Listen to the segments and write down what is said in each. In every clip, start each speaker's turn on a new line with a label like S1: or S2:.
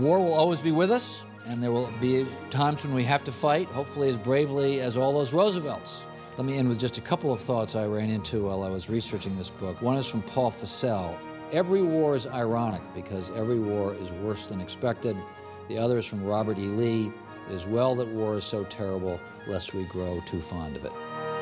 S1: War will always be with us, and there will be times when we have to fight, hopefully as bravely as all those Roosevelts. Let me end with just a couple of thoughts I ran into while I was researching this book. One is from Paul Fussell. Every war is ironic because every war is worse than expected. The other is from Robert E. Lee. It is well that war is so terrible, lest we grow too fond of it.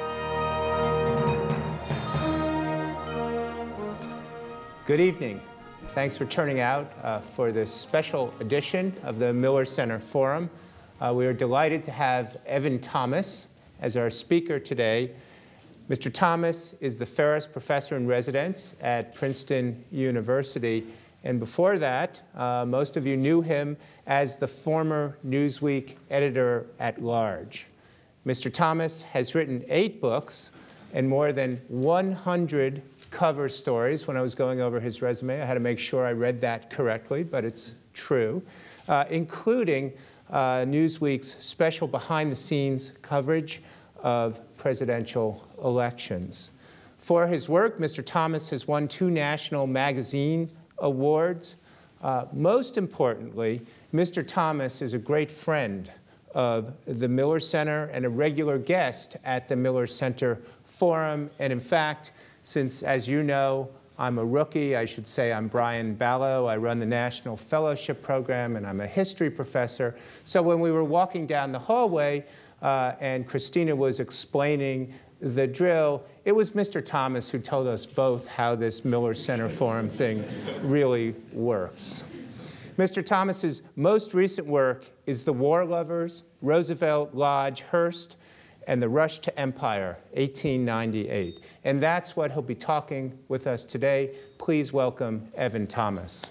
S2: Good evening. Thanks for turning out for this special edition of the Miller Center Forum. We are delighted to have Evan Thomas as our speaker today. Mr. Thomas is the Ferris Professor in Residence at Princeton University. And before that, most of you knew him as the former Newsweek editor-at-large. Mr. Thomas has written 8 books and more than 100 cover stories. When I was going over his resume, I had to make sure I read that correctly, but it's true, including Newsweek's special behind-the-scenes coverage of presidential elections. For his work, Mr. Thomas has won 2 national magazine awards. Most importantly, Mr. Thomas is a great friend of the Miller Center and a regular guest at the Miller Center Forum. And in fact, since, as you know, I'm a rookie, I should say I'm Brian Ballo. I run the National Fellowship Program, and I'm a history professor. So when we were walking down the hallway and Christina was explaining the drill, it was Mr. Thomas who told us both how this Miller Center Forum thing really works. Mr. Thomas's most recent work is The War Lovers, Roosevelt, Lodge, Hearst, and the Rush to Empire, 1898. And that's what he'll be talking with us today. Please welcome Evan Thomas.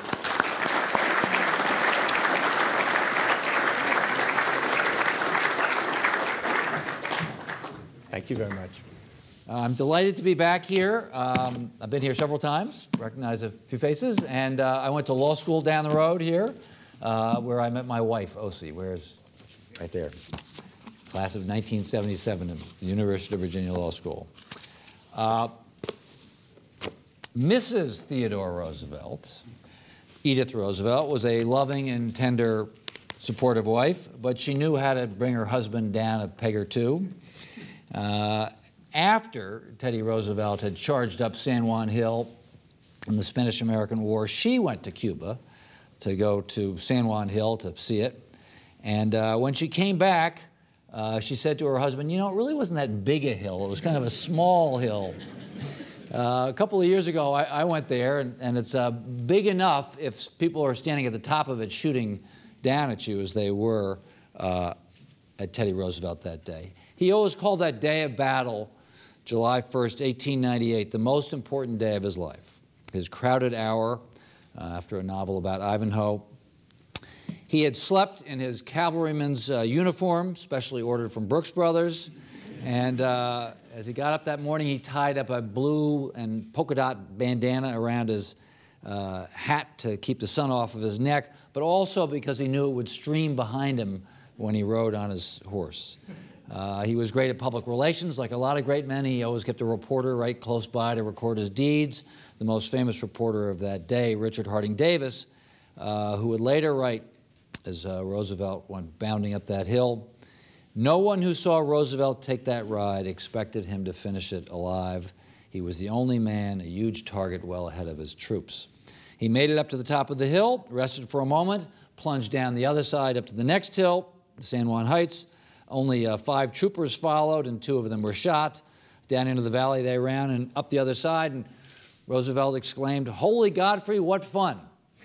S2: Thank you very much.
S1: I'm delighted to be back here. I've been here several times, recognize a few faces, and I went to law school down the road here, where I met my wife, Osi. Where's right there? Class of 1977 at the University of Virginia Law School. Mrs. Theodore Roosevelt, Edith Roosevelt, was a loving and tender, supportive wife, but she knew how to bring her husband down a peg or two. After Teddy Roosevelt had charged up San Juan Hill in the Spanish-American War, she went to Cuba to go to San Juan Hill to see it. And when she came back, she said to her husband, you know, it really wasn't that big a hill. It was kind of a small hill. A couple of years ago, I went there, and it's big enough if people are standing at the top of it shooting down at you, as they were at Teddy Roosevelt that day. He always called that day of battle, July 1st, 1898, the most important day of his life. His crowded hour, after a novel about Ivanhoe. He had slept in his cavalryman's uniform, specially ordered from Brooks Brothers. And as he got up that morning, he tied up a blue and polka dot bandana around his hat to keep the sun off of his neck, but also because he knew it would stream behind him when he rode on his horse. He was great at public relations. Like a lot of great men, he always kept a reporter right close by to record his deeds. The most famous reporter of that day, Richard Harding Davis, who would later write, as Roosevelt went bounding up that hill, no one who saw Roosevelt take that ride expected him to finish it alive. He was the only man, a huge target well ahead of his troops. He made it up to the top of the hill, rested for a moment, plunged down the other side up to the next hill, the San Juan Heights. Only 5 troopers followed, and 2 of them were shot. Down into the valley they ran, and up the other side, and Roosevelt exclaimed, "Holy Godfrey, what fun!"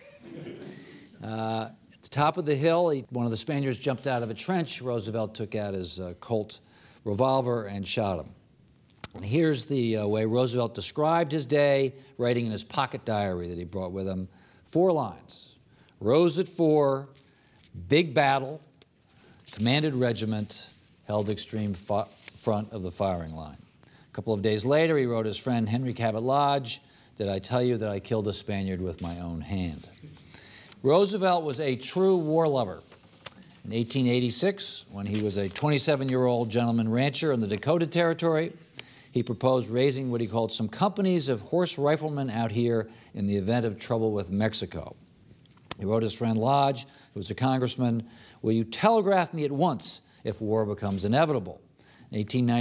S1: At the top of the hill, one of the Spaniards jumped out of a trench. Roosevelt took out his Colt revolver and shot him. And here's the way Roosevelt described his day, writing in his pocket diary that he brought with him. 4 lines. Rose at 4, big battle, commanded regiment, held extreme front of the firing line. A couple of days later, he wrote his friend Henry Cabot Lodge, "Did I tell you that I killed a Spaniard with my own hand?" Roosevelt was a true war lover. In 1886, when he was a 27-year-old gentleman rancher in the Dakota Territory, he proposed raising what he called some companies of horse riflemen out here in the event of trouble with Mexico. He wrote his friend Lodge, who was a congressman, "Will you telegraph me at once if war becomes inevitable?" In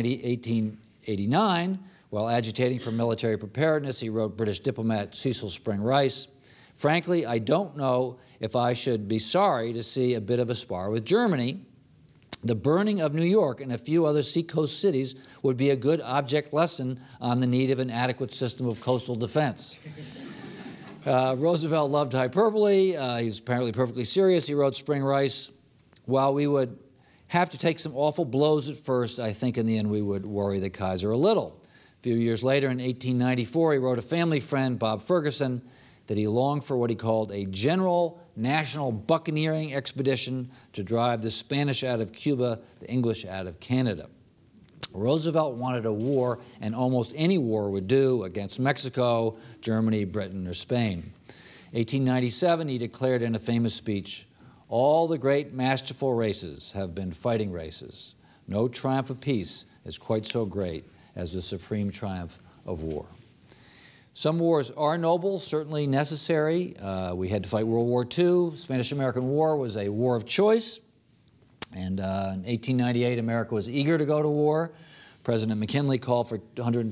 S1: 1889, while agitating for military preparedness, he wrote British diplomat Cecil Spring Rice, "Frankly, I don't know if I should be sorry to see a bit of a spar with Germany. The burning of New York and a few other seacoast cities would be a good object lesson on the need of an adequate system of coastal defense." Roosevelt loved hyperbole. He was apparently perfectly serious. He wrote Spring Rice, "While we would have to take some awful blows at first, I think in the end we would worry the Kaiser a little." A few years later, in 1894, he wrote a family friend, Bob Ferguson, that he longed for what he called a general national buccaneering expedition to drive the Spanish out of Cuba, the English out of Canada. Roosevelt wanted a war, and almost any war would do, against Mexico, Germany, Britain, or Spain. 1897, he declared in a famous speech, "All the great masterful races have been fighting races. No triumph of peace is quite so great as the supreme triumph of war." Some wars are noble, certainly necessary. We had to fight World War II. Spanish-American War was a war of choice. And in 1898, America was eager to go to war. President McKinley called for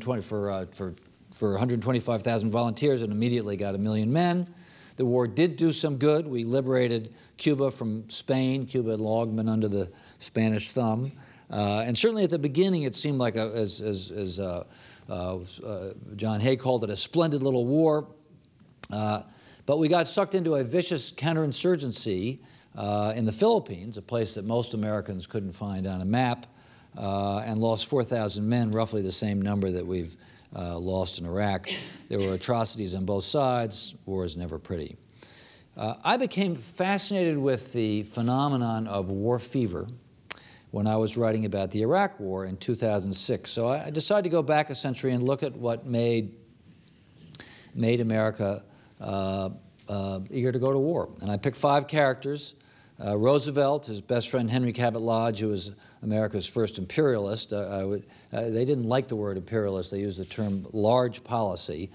S1: 125,000 volunteers and immediately got 1 million men. The war did do some good. We liberated Cuba from Spain. Cuba had long been under the Spanish thumb. And certainly at the beginning, it seemed like, as John Hay called it, a splendid little war. But we got sucked into a vicious counterinsurgency in the Philippines, a place that most Americans couldn't find on a map, and lost 4,000 men, roughly the same number that we've lost in Iraq. There were atrocities on both sides. War is never pretty. I became fascinated with the phenomenon of war fever when I was writing about the Iraq War in 2006. So I decided to go back a century and look at what made America eager to go to war. And I picked 5 characters. Roosevelt, his best friend Henry Cabot Lodge, who was America's first imperialist. They didn't like the word imperialist. They used the term large policy,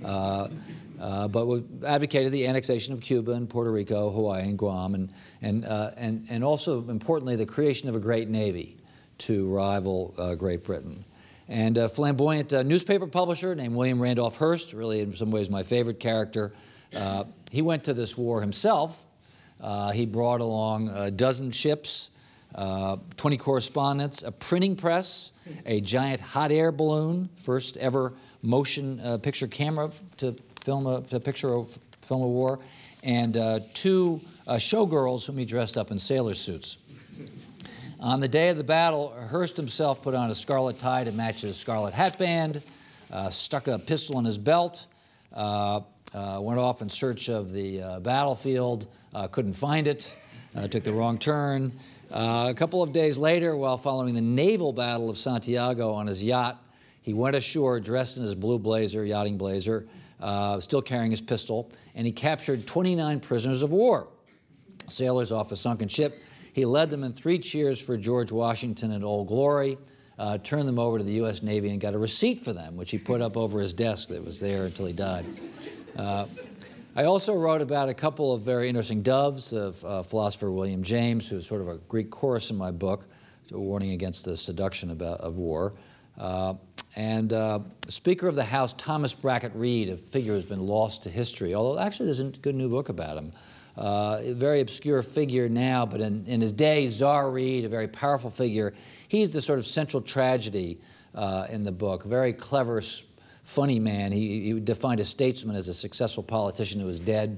S1: but advocated the annexation of Cuba and Puerto Rico, Hawaii, and Guam, and also, importantly, the creation of a great navy to rival Great Britain. And a flamboyant newspaper publisher named William Randolph Hearst, really in some ways my favorite character. He went to this war himself. He brought along a dozen ships, 20 correspondents, a printing press, a giant hot air balloon, first ever motion picture camera to film a war, and 2 showgirls whom he dressed up in sailor suits. On the day of the battle, Hearst himself put on a scarlet tie to match his scarlet hatband, stuck a pistol in his belt, went off in search of the battlefield, couldn't find it, took the wrong turn. A couple of days later, while following the naval battle of Santiago on his yacht, he went ashore dressed in his blue blazer, yachting blazer, still carrying his pistol, and he captured 29 prisoners of war, sailors off a sunken ship. He led them in 3 cheers for George Washington and Old Glory, turned them over to the U.S. Navy and got a receipt for them, which he put up over his desk that was there until he died. I also wrote about a couple of very interesting doves of philosopher William James, who's sort of a Greek chorus in my book, a warning against the seduction of war. And Speaker of the House Thomas Brackett Reed, a figure who's been lost to history, although actually there's a good new book about him. A very obscure figure now, but in his day, Czar Reed, a very powerful figure. He's the sort of central tragedy in the book, very clever, funny man. He defined a statesman as a successful politician who was dead.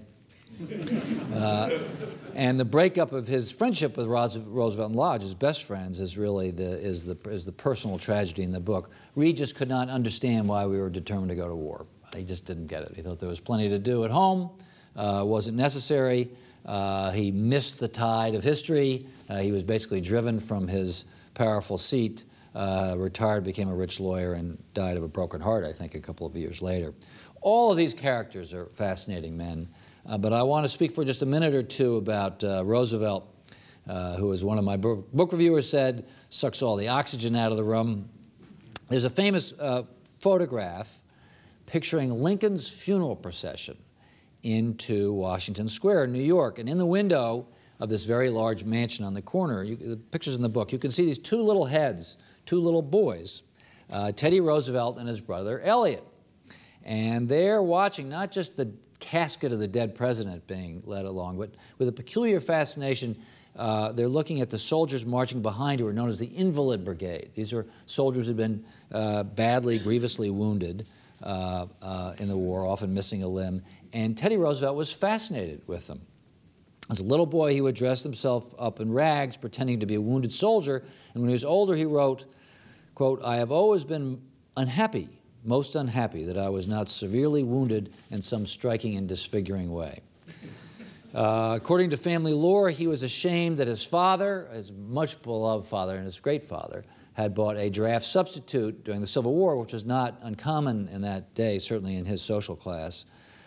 S1: And the breakup of his friendship with Roosevelt and Lodge, his best friends, is really the personal tragedy in the book. Reed just could not understand why we were determined to go to war. He just didn't get it. He thought there was plenty to do at home. Wasn't necessary. He missed the tide of history. He was basically driven from his powerful seat, retired, became a rich lawyer, and died of a broken heart, I think, a couple of years later. All of these characters are fascinating men, but I want to speak for just a minute or two about Roosevelt, who, as one of my book reviewers said, sucks all the oxygen out of the room. There's a famous photograph picturing Lincoln's funeral procession into Washington Square in New York. And in the window of this very large mansion on the corner, the pictures in the book, you can see these two little heads, two little boys, Teddy Roosevelt and his brother Elliot. And they're watching not just the casket of the dead president being led along, but with a peculiar fascination, they're looking at the soldiers marching behind who are known as the Invalid Brigade. These are soldiers who have been badly, grievously wounded in the war, often missing a limb. And Teddy Roosevelt was fascinated with them. As a little boy, he would dress himself up in rags, pretending to be a wounded soldier. And when he was older, he wrote, quote, "I have always been unhappy, most unhappy, that I was not severely wounded in some striking and disfiguring way." According to family lore, he was ashamed that his father, his much beloved father and his great father, had bought a draft substitute during the Civil War, which was not uncommon in that day, certainly in his social class.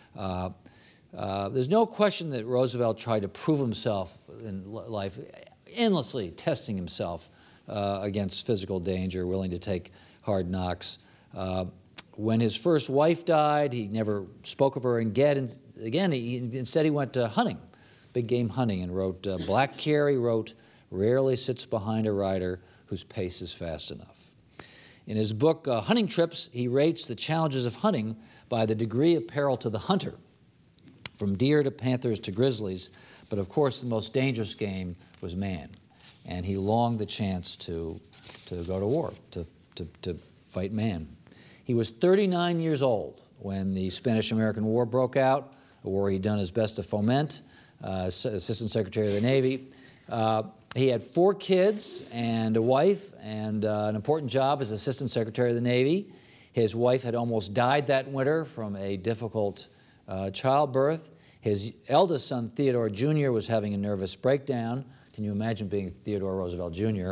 S1: There's no question that Roosevelt tried to prove himself in life, endlessly testing himself against physical danger, willing to take hard knocks. When his first wife died, he never spoke of her again. Instead he went hunting, big game hunting, and wrote, Black Carey wrote, "Rarely sits behind a rider whose pace is fast enough." In his book, Hunting Trips, he rates the challenges of hunting by the degree of peril to the hunter, from deer to panthers to grizzlies. But of course, the most dangerous game was man. And he longed the chance to go to war, to fight man. He was 39 years old when the Spanish-American War broke out, a war he'd done his best to foment, Assistant Secretary of the Navy. He had 4 kids and a wife and an important job as Assistant Secretary of the Navy. His wife had almost died that winter from a difficult childbirth. His eldest son, Theodore Jr., was having a nervous breakdown. Can you imagine being Theodore Roosevelt Jr.?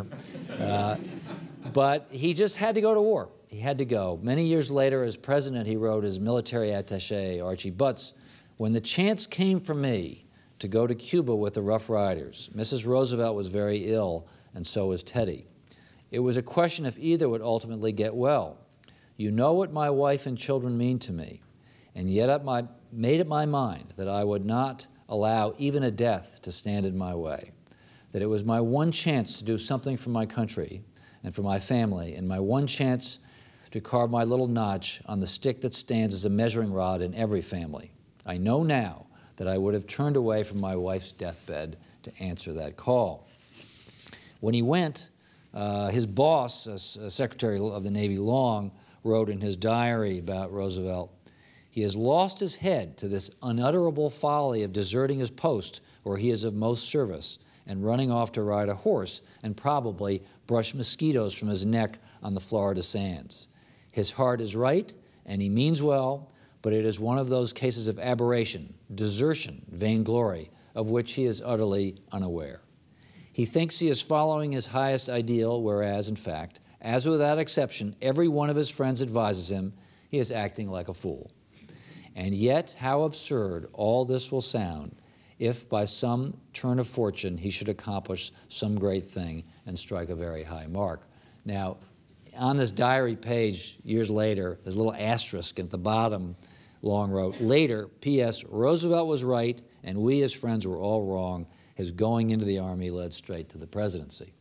S1: But he just had to go to war. He had to go. Many years later, as president, he wrote his military attaché, Archie Butts, "When the chance came for me to go to Cuba with the Rough Riders, Mrs. Roosevelt was very ill, and so was Teddy. It was a question if either would ultimately get well. You know what my wife and children mean to me, and yet I made up my mind that I would not allow even a death to stand in my way, that it was my one chance to do something for my country and for my family, and my one chance to carve my little notch on the stick that stands as a measuring rod in every family. I know now that I would have turned away from my wife's deathbed to answer that call." When he went, his boss, Secretary of the Navy Long, wrote in his diary about Roosevelt, "He has lost his head to this unutterable folly of deserting his post where he is of most service and running off to ride a horse and probably brush mosquitoes from his neck on the Florida sands. His heart is right, and he means well, but it is one of those cases of aberration, desertion, vainglory, of which he is utterly unaware. He thinks he is following his highest ideal, whereas, in fact, as without exception, every one of his friends advises him, he is acting like a fool. And yet, how absurd all this will sound if by some turn of fortune he should accomplish some great thing and strike a very high mark." Now, on this diary page, years later, there's a little asterisk at the bottom. Long wrote, "Later, P.S. Roosevelt was right, and we, his friends, were all wrong. His going into the Army led straight to the presidency."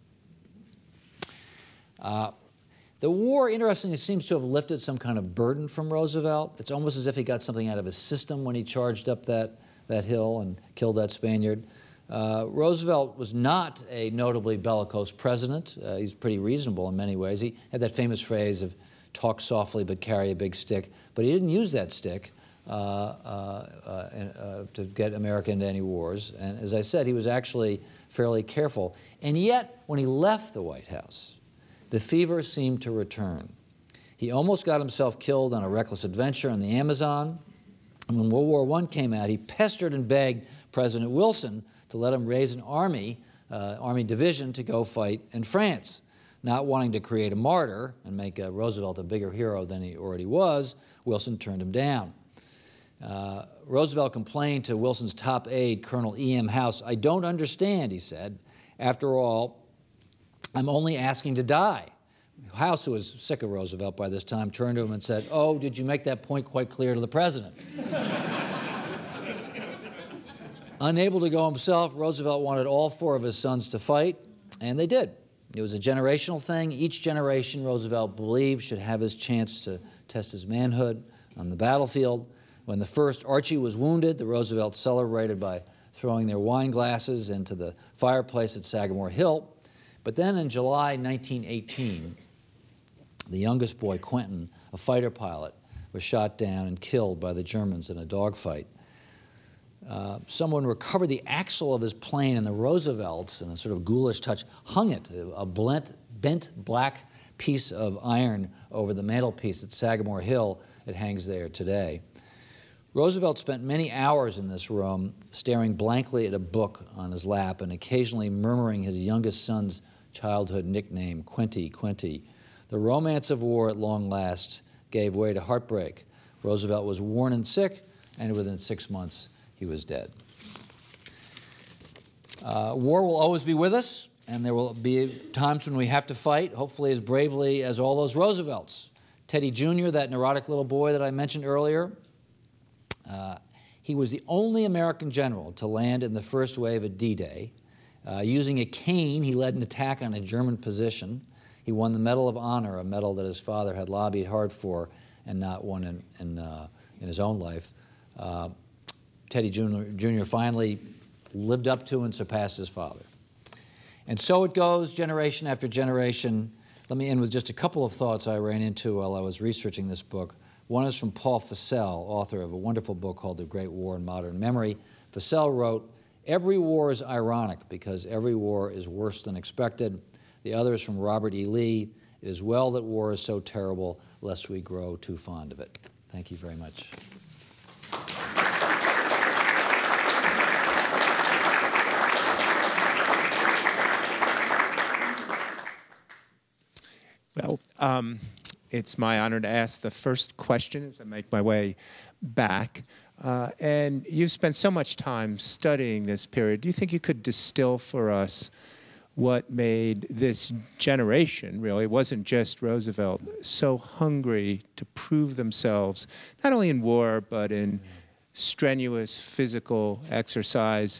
S1: The war, interestingly, seems to have lifted some kind of burden from Roosevelt. It's almost as if he got something out of his system when he charged up that hill and killed that Spaniard. Roosevelt was not a notably bellicose president. He's pretty reasonable in many ways. He had that famous phrase of talk softly but carry a big stick, but he didn't use that stick to get America into any wars. And as I said, he was actually fairly careful. And yet, when he left the White House, the fever seemed to return. He almost got himself killed on a reckless adventure in the Amazon. And when World War I came out, he pestered and begged President Wilson to let him raise an army division to go fight in France. Not wanting to create a martyr and make Roosevelt a bigger hero than he already was, Wilson turned him down. Roosevelt complained to Wilson's top aide, Colonel E.M. House, "I don't understand," he said. "After all, I'm only asking to die." House, who was sick of Roosevelt by this time, turned to him and said, "Oh, did you make that point quite clear to the president?" Unable to go himself, Roosevelt wanted all 4 of his sons to fight, and they did. It was a generational thing. Each generation, Roosevelt believed, should have his chance to test his manhood on the battlefield. When the first Archie was wounded, the Roosevelts celebrated by throwing their wine glasses into the fireplace at Sagamore Hill. But then in July 1918, the youngest boy, Quentin, a fighter pilot, was shot down and killed by the Germans in a dogfight. Someone recovered the axle of his plane, and the Roosevelts, in a sort of ghoulish touch, hung it, a bent black piece of iron over the mantelpiece at Sagamore Hill. It hangs there today. Roosevelt spent many hours in this room, staring blankly at a book on his lap and occasionally murmuring his youngest son's childhood nickname, Quinty, Quinty. The romance of war at long last gave way to heartbreak. Roosevelt was worn and sick, and within 6 months, he was dead. War will always be with us, and there will be times when we have to fight, hopefully as bravely as all those Roosevelts. Teddy Jr., that neurotic little boy that I mentioned earlier, he was the only American general to land in the first wave at D-Day. Using a cane, he led an attack on a German position. He won the Medal of Honor, a medal that his father had lobbied hard for and not won in his own life. Teddy Jr. finally lived up to and surpassed his father. And so it goes, generation after generation. Let me end with just a couple of thoughts I ran into while I was researching this book. One is from Paul Fussell, author of a wonderful book called The Great War in Modern Memory. Fussell wrote, "Every war is ironic because every war is worse than expected." The other is from Robert E. Lee. "It is well that war is so terrible, lest we grow too fond of it." Thank you very much.
S2: Well, it's my honor to ask the first question as I make my way back. And you've spent so much time studying this period. Do you think you could distill for us what made this generation, really, it wasn't just Roosevelt, so hungry to prove themselves, not only in war, but in strenuous physical exercise?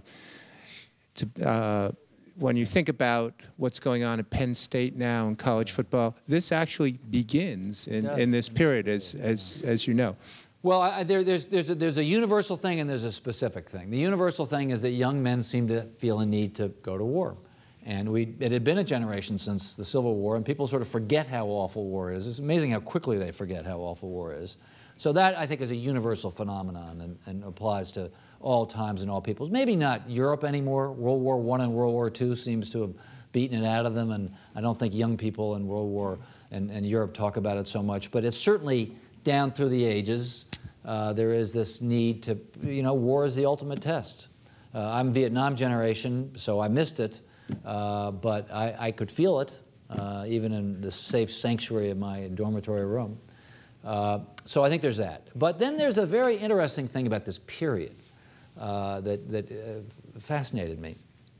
S2: When you think about what's going on at Penn State now in college football, this actually begins in this period, as you know.
S1: Well, there's a universal thing and there's a specific thing. The universal thing is that young men seem to feel a need to go to war. And it had been a generation since the Civil War, and people sort of forget how awful war is. It's amazing how quickly they forget how awful war is. So that, I think, is a universal phenomenon and applies to all times and all peoples. Maybe not Europe anymore. World War I and World War II seems to have beaten it out of them, and I don't think young people in World War and Europe talk about it so much. But it's certainly down through the ages. There is this need to, war is the ultimate test. I'm Vietnam generation, so I missed it, but I could feel it, even in the safe sanctuary of my dormitory room. So I think there's that. But then there's a very interesting thing about this period that fascinated me.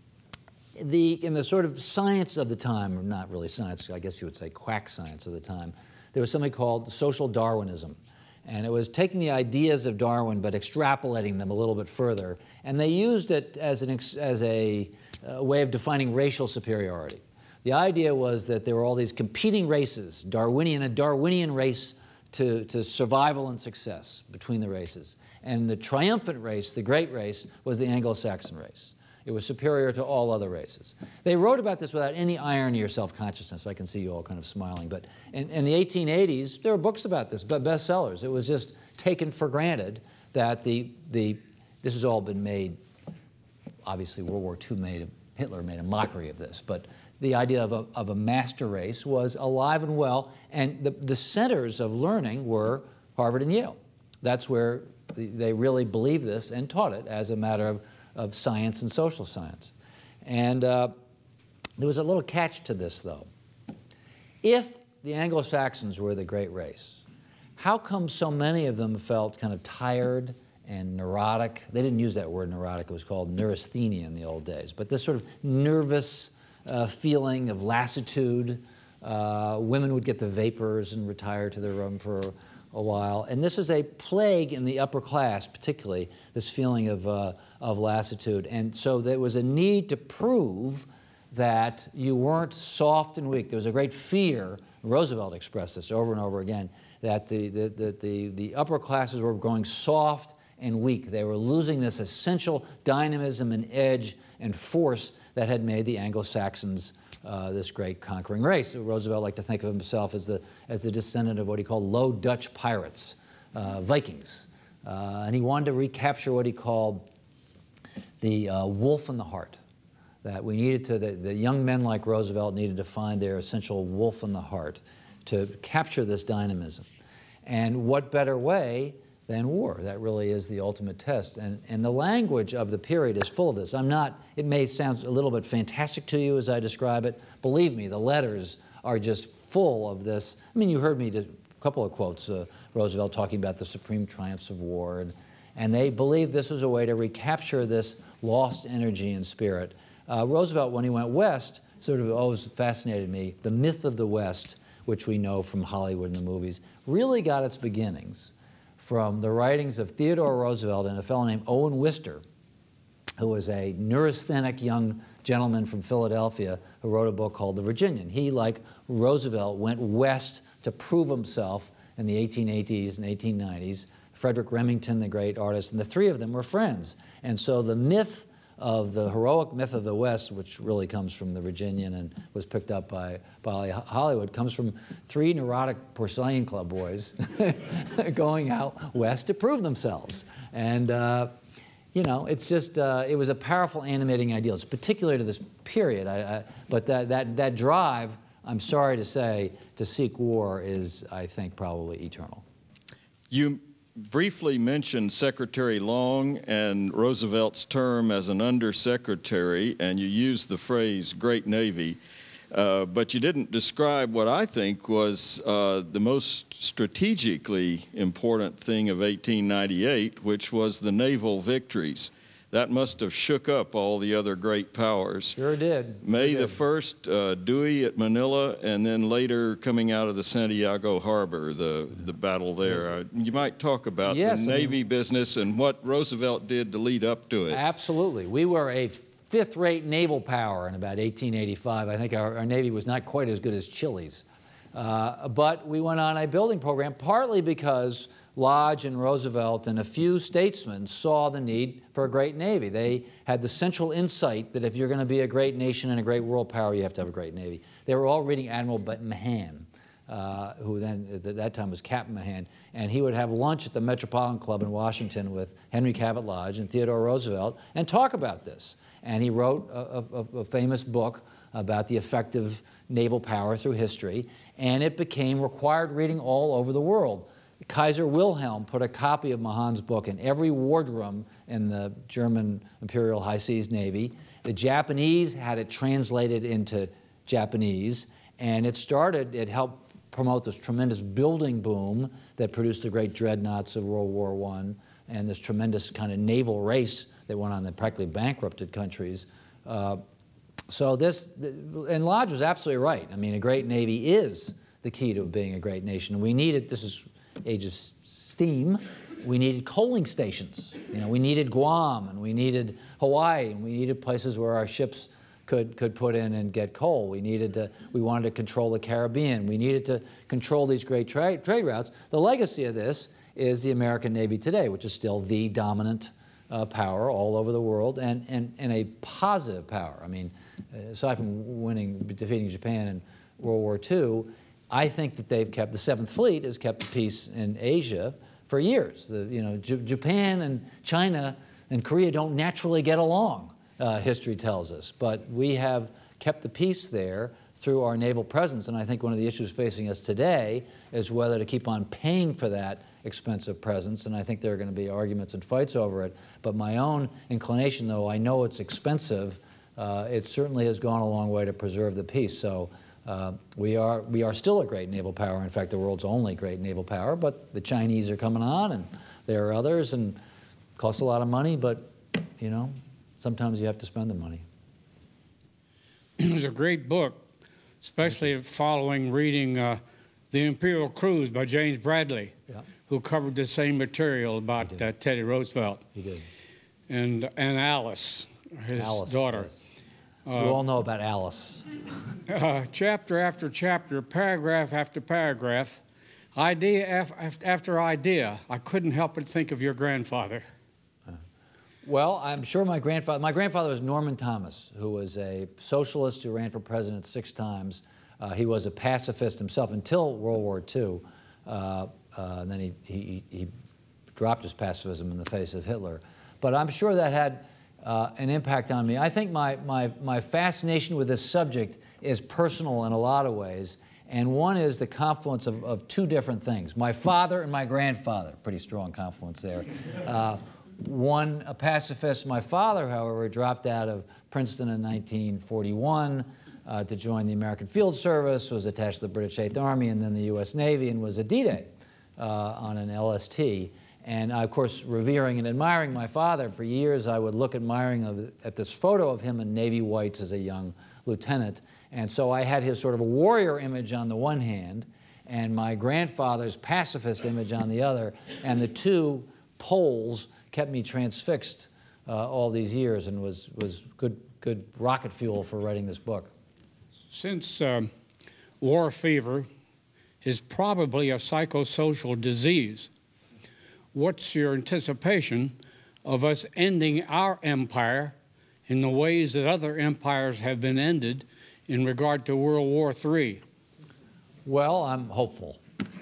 S1: In the sort of science of the time, or not really science, I guess you would say quack science of the time, there was something called social Darwinism. And it was taking the ideas of Darwin but extrapolating them a little bit further. And they used it as a way of defining racial superiority. The idea was that there were all these competing races, a Darwinian race to survival and success between the races. And the triumphant race, the great race, was the Anglo-Saxon race. It was superior to all other races. They wrote about this without any irony or self-consciousness. I can see you all kind of smiling. But in the 1880s, there were books about this, bestsellers. It was just taken for granted that this has all been made. Obviously, World War II Hitler made a mockery of this. But the idea of a master race was alive and well. And the centers of learning were Harvard and Yale. That's where they really believed this and taught it as a matter of science and social science. And there was a little catch to this, though. If the Anglo-Saxons were the great race, how come so many of them felt kind of tired and neurotic? They didn't use that word neurotic. It was called neurasthenia in the old days. But this sort of nervous feeling of lassitude, Women would get the vapors and retire to their room for a while. And this is a plague in the upper class, particularly, this feeling of lassitude. And so there was a need to prove that you weren't soft and weak. There was a great fear, Roosevelt expressed this over and over again, that the upper classes were growing soft and weak. They were losing this essential dynamism and edge and force that had made the Anglo-Saxons this great conquering race. Roosevelt liked to think of himself as the descendant of what he called Low Dutch pirates, Vikings. And he wanted to recapture what he called the wolf in the heart. That we needed to, the young men like Roosevelt needed to find their essential wolf in the heart to capture this dynamism. And what better way than war? That really is the ultimate test. And the language of the period is full of this. It may sound a little bit fantastic to you as I describe it. Believe me, the letters are just full of this. I mean, you heard me a couple of quotes, Roosevelt talking about the supreme triumphs of war. And they believed this was a way to recapture this lost energy and spirit. Roosevelt, when he went west, sort of always fascinated me. The myth of the West, which we know from Hollywood and the movies, really got its beginnings from the writings of Theodore Roosevelt and a fellow named Owen Wister, who was a neurasthenic young gentleman from Philadelphia who wrote a book called The Virginian. He, like Roosevelt, went west to prove himself in the 1880s and 1890s. Frederick Remington, the great artist, and the three of them were friends. And so the myth of the heroic myth of the West, which really comes from The Virginian and was picked up by Hollywood, comes from three neurotic Porcelain Club boys going out west to prove themselves. And, it's just, it was a powerful animating ideal. It's particular to this period, but that drive, I'm sorry to say, to seek war is, I think, probably eternal.
S3: You briefly mentioned Secretary Long and Roosevelt's term as an undersecretary, and you used the phrase Great Navy, but you didn't describe what I think was the most strategically important thing of 1898, which was the naval victories. That must have shook up all the other great powers.
S1: Sure did.
S3: May the 1st, Dewey at Manila, and then later coming out of the Santiago Harbor, the battle there. You might talk about the Navy business and what Roosevelt did to lead up to it.
S1: Absolutely. We were a fifth-rate naval power in about 1885. I think our Navy was not quite as good as Chile's. But we went on a building program, partly because Lodge and Roosevelt and a few statesmen saw the need for a great Navy. They had the central insight that if you're going to be a great nation and a great world power, you have to have a great Navy. They were all reading Admiral Mahan, who then at that time was Captain Mahan, and he would have lunch at the Metropolitan Club in Washington with Henry Cabot Lodge and Theodore Roosevelt and talk about this. And he wrote a famous book about the effective naval power through history, and it became required reading all over the world. Kaiser Wilhelm put a copy of Mahan's book in every wardroom in the German Imperial High Seas Navy. The Japanese had it translated into Japanese, and it helped promote this tremendous building boom that produced the great dreadnoughts of World War I and this tremendous kind of naval race that went on in practically bankrupted countries. And Lodge was absolutely right. I mean, a great Navy is the key to being a great nation. We needed, this is age of steam, we needed coaling stations. We needed Guam, and we needed Hawaii, and we needed places where our ships could put in and get coal. We wanted to control the Caribbean. We needed to control these great trade routes. The legacy of this is the American Navy today, which is still the dominant power all over the world, and a positive power. I mean, aside from defeating Japan in World War II, I think that they've kept, the Seventh Fleet has kept the peace in Asia for years. Japan and China and Korea don't naturally get along, history tells us, but we have kept the peace there through our naval presence, and I think one of the issues facing us today is whether to keep on paying for that expensive presence, and I think there are going to be arguments and fights over it. But my own inclination, though I know it's expensive, it certainly has gone a long way to preserve the peace. So we are still a great naval power. In fact, the world's only great naval power, but the Chinese are coming on, and there are others, and it costs a lot of money, but, sometimes you have to spend the money.
S4: There's a great book especially following reading The Imperial Cruise by James Bradley, who covered the same material about Teddy Roosevelt.
S1: He did.
S4: And Alice, his daughter.
S1: Yes. We all know about Alice.
S4: Chapter after chapter, paragraph after paragraph, idea after idea, I couldn't help but think of your grandfather.
S1: Well, I'm sure my grandfather was Norman Thomas, who was a socialist who ran for president 6 times. He was a pacifist himself until World War II. And then he dropped his pacifism in the face of Hitler. But I'm sure that had an impact on me. I think my fascination with this subject is personal in a lot of ways. And one is the confluence of 2 different things. My father and my grandfather, pretty strong confluence there. One, a pacifist. My father, however, dropped out of Princeton in 1941 to join the American Field Service, was attached to the British Eighth Army and then the U.S. Navy, and was a D-Day on an LST. And of course, revering and admiring my father for years, I would look admiring at this photo of him in Navy whites as a young lieutenant. And so I had his sort of a warrior image on the one hand, and my grandfather's pacifist image on the other, and the 2 poles kept me transfixed all these years, and was good rocket fuel for writing this book.
S4: Since war fever is probably a psychosocial disease, what's your anticipation of us ending our empire in the ways that other empires have been ended in regard to World War III?
S1: Well, I'm hopeful.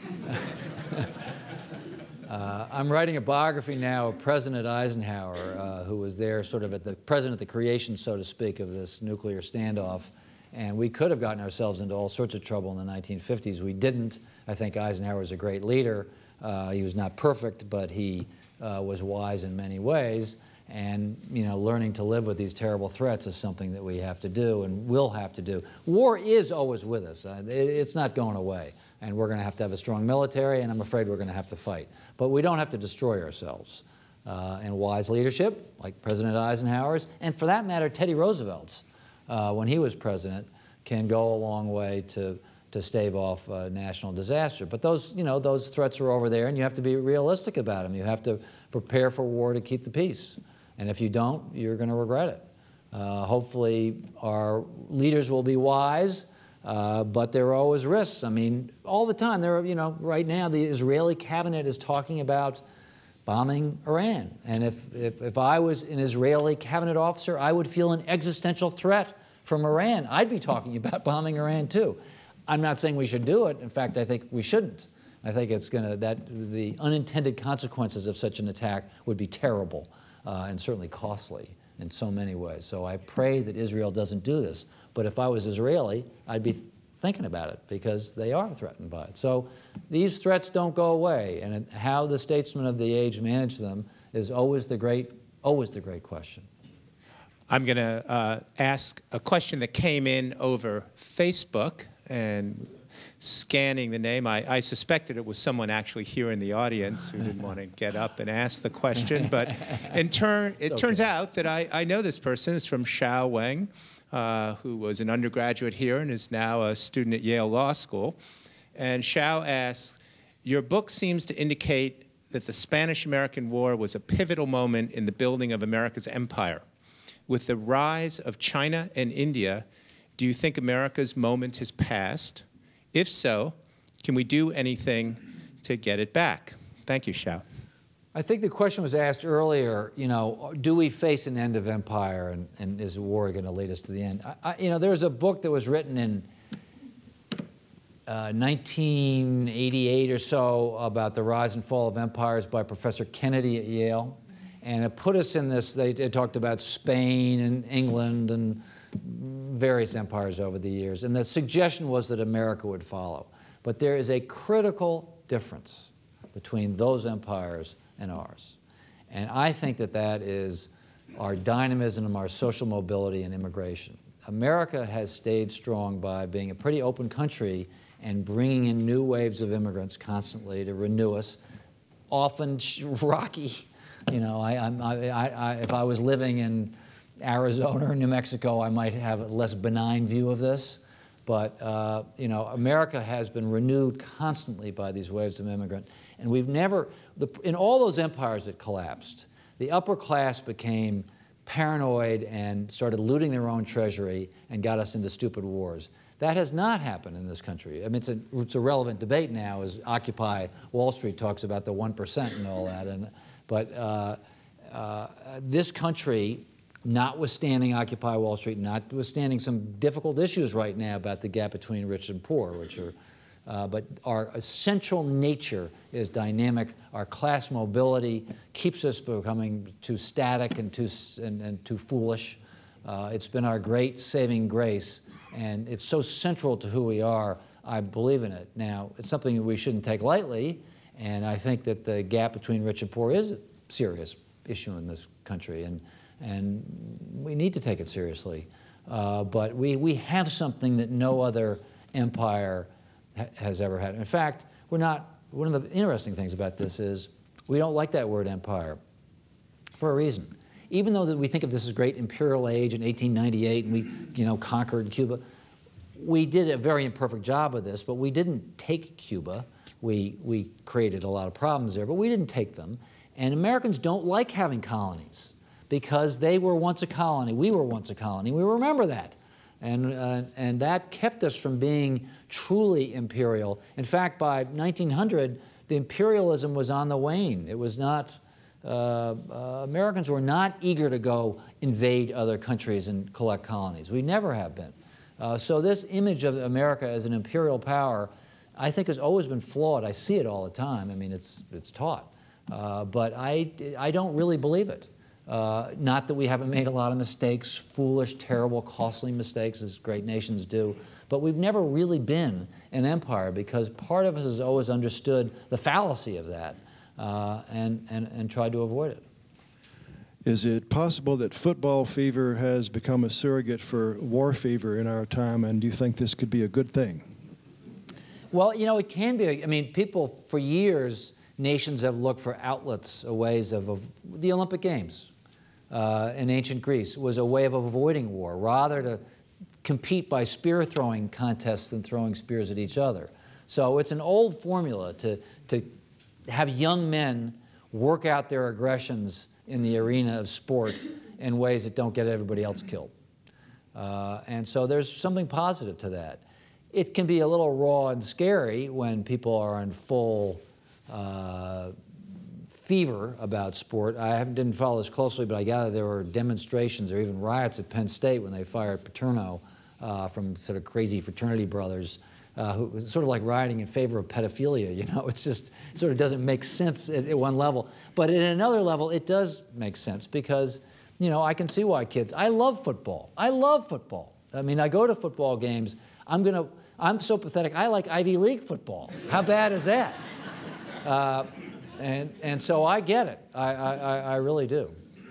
S1: I'm writing a biography now of President Eisenhower, who was there sort of present at the creation, so to speak, of this nuclear standoff. And we could have gotten ourselves into all sorts of trouble in the 1950s. We didn't. I think Eisenhower was a great leader. He was not perfect, but he was wise in many ways. And learning to live with these terrible threats is something that we have to do and will have to do. War is always with us. It's not going away. And we're going to have a strong military, and I'm afraid we're going to have to fight. But we don't have to destroy ourselves. And wise leadership, like President Eisenhower's, and for that matter, Teddy Roosevelt's, when he was president, can go a long way to stave off national disaster. But those threats are over there, and you have to be realistic about them. You have to prepare for war to keep the peace. And if you don't, you're going to regret it. Hopefully, our leaders will be wise, but there are always risks. I mean, all the time. Right now, the Israeli cabinet is talking about bombing Iran. And if I was an Israeli cabinet officer, I would feel an existential threat from Iran. I'd be talking about bombing Iran too. I'm not saying we should do it. In fact, I think we shouldn't. I think the unintended consequences of such an attack would be terrible and certainly costly in so many ways. So I pray that Israel doesn't do this. But if I was Israeli, I'd be thinking about it because they are threatened by it. So these threats don't go away, and how the statesmen of the age manage them is always the great question.
S2: I'm going to ask a question that came in over Facebook, and scanning the name, I suspected it was someone actually here in the audience who didn't want to get up and ask the question. But it turns out that I know this person. It's from Xiao Wang, who was an undergraduate here and is now a student at Yale Law School. And Xiao asks, your book seems to indicate that the Spanish-American War was a pivotal moment in the building of America's empire. With the rise of China and India, do you think America's moment has passed? If so, can we do anything to get it back? Thank you, Xiao.
S1: I think the question was asked earlier, do we face an end of empire, and is war going to lead us to the end? There's a book that was written in 1988 or so about the rise and fall of empires by Professor Kennedy at Yale. And it put us in this, they talked about Spain and England and various empires over the years. And the suggestion was that America would follow. But there is a critical difference between those empires and ours. And I think that is our dynamism, our social mobility, and immigration. America has stayed strong by being a pretty open country and bringing in new waves of immigrants constantly to renew us, often rocky. If I was living in Arizona or New Mexico, I might have a less benign view of this. But America has been renewed constantly by these waves of immigrant, and we've never, in all those empires that collapsed, the upper class became paranoid and started looting their own treasury and got us into stupid wars. That has not happened in this country. I mean, it's a relevant debate now as Occupy Wall Street talks about the 1% and all that. But this country, notwithstanding Occupy Wall Street, notwithstanding some difficult issues right now about the gap between rich and poor, which are, but our essential nature is dynamic. Our class mobility keeps us becoming too static and too foolish. It's been our great saving grace, and it's so central to who we are. I believe in it. Now, it's something that we shouldn't take lightly, and I think that the gap between rich and poor is a serious issue in this country, and we need to take it seriously. But we have something that no other empire has ever had. In fact, one of the interesting things about this is we don't like that word empire for a reason. Even though that we think of this as great imperial age in 1898 and we conquered Cuba, we did a very imperfect job of this, but we didn't take Cuba. We created a lot of problems there, but we didn't take them. And Americans don't like having colonies because they were once a colony. We were once a colony. We remember that. And that kept us from being truly imperial. In fact, by 1900, the imperialism was on the wane. It was not, Americans were not eager to go invade other countries and collect colonies. We never have been. So this image of America as an imperial power, I think, has always been flawed. I see it all the time. I mean, it's taught. But I don't really believe it. Not that we haven't made a lot of mistakes, foolish, terrible, costly mistakes, as great nations do, but we've never really been an empire because part of us has always understood the fallacy of that and tried to avoid it.
S5: Is it possible that football fever has become a surrogate for war fever in our time, and do you think this could be a good thing?
S1: Well, it can be. I mean, people, for years, nations have looked for outlets, ways of the Olympic Games. In ancient Greece was a way of avoiding war, rather to compete by spear throwing contests than throwing spears at each other. So it's an old formula to have young men work out their aggressions in the arena of sport in ways that don't get everybody else killed. And so there's something positive to that. It can be a little raw and scary when people are in full fever about sport. I didn't follow this closely, but I gather there were demonstrations or even riots at Penn State when they fired Paterno from sort of crazy fraternity brothers, who was sort of like rioting in favor of pedophilia. It's just it sort of doesn't make sense at one level. But at another level, it does make sense because, I can see why kids. I love football. I love football. I mean, I go to football games. I'm so pathetic. I like Ivy League football. How bad is that? And so I get it. I really do.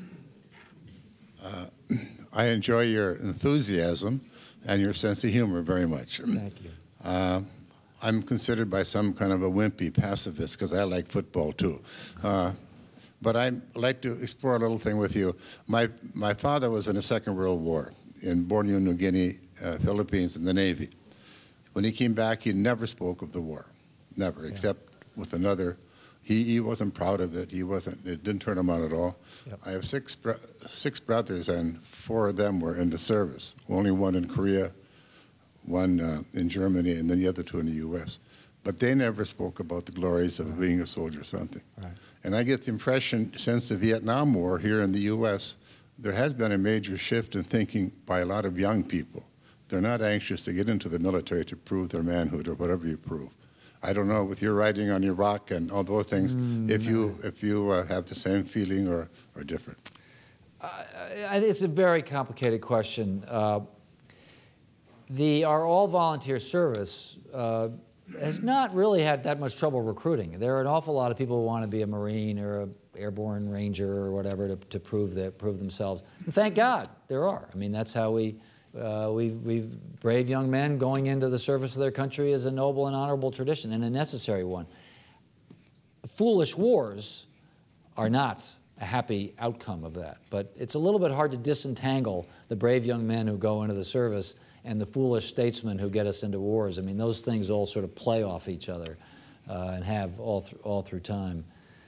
S6: I enjoy your enthusiasm and your sense of humor very much.
S1: Thank you.
S6: I'm considered by some kind of a wimpy pacifist because I like football too. But I'd like to explore a little thing with you. My father was in the Second World War in Borneo, New Guinea, Philippines, in the Navy. When he came back, he never spoke of the war, never, except with another. He wasn't proud of it. It didn't turn him on at all. Yep. I have six brothers, and 4 of them were in the service. Only one in Korea, one in Germany, and then the other 2 in the U.S. But they never spoke about the glories of being a soldier or something. Right. And I get the impression, since the Vietnam War here in the U.S., there has been a major shift in thinking by a lot of young people. They're not anxious to get into the military to prove their manhood or whatever you prove. I don't know, with your writing on Iraq and all those things, if you have the same feeling or different.
S1: It's a very complicated question. Our all-volunteer service has not really had that much trouble recruiting. There are an awful lot of people who want to be a Marine or an airborne ranger or whatever to prove themselves. And thank God there are. I mean, that's how we've brave young men going into the service of their country is a noble and honorable tradition and a necessary one. Foolish wars are not a happy outcome of that, but it's a little bit hard to disentangle the brave young men who go into the service and the foolish statesmen who get us into wars. I mean, those things all sort of play off each other and have all through time.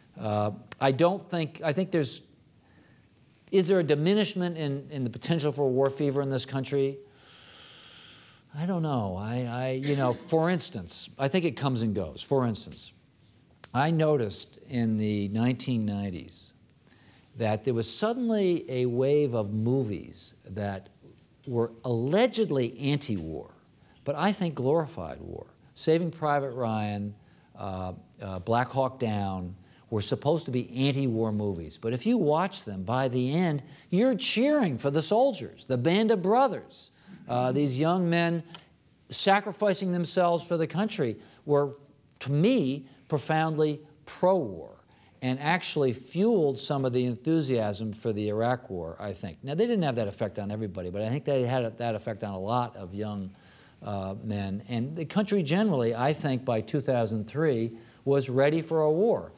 S1: I think there's, is there a diminishment in the potential for war fever in this country? I don't know. For instance, I think it comes and goes. For instance, I noticed in the 1990s that there was suddenly a wave of movies that were allegedly anti-war, but I think glorified war. Saving Private Ryan, Black Hawk Down were supposed to be anti-war movies, but if you watch them, by the end, you're cheering for the soldiers, the Band of Brothers. These young men sacrificing themselves for the country were, to me, profoundly pro-war and actually fueled some of the enthusiasm for the Iraq War, I think. Now, they didn't have that effect on everybody, but I think they had that effect on a lot of young men. And the country generally, I think, by 2003, was ready for a war.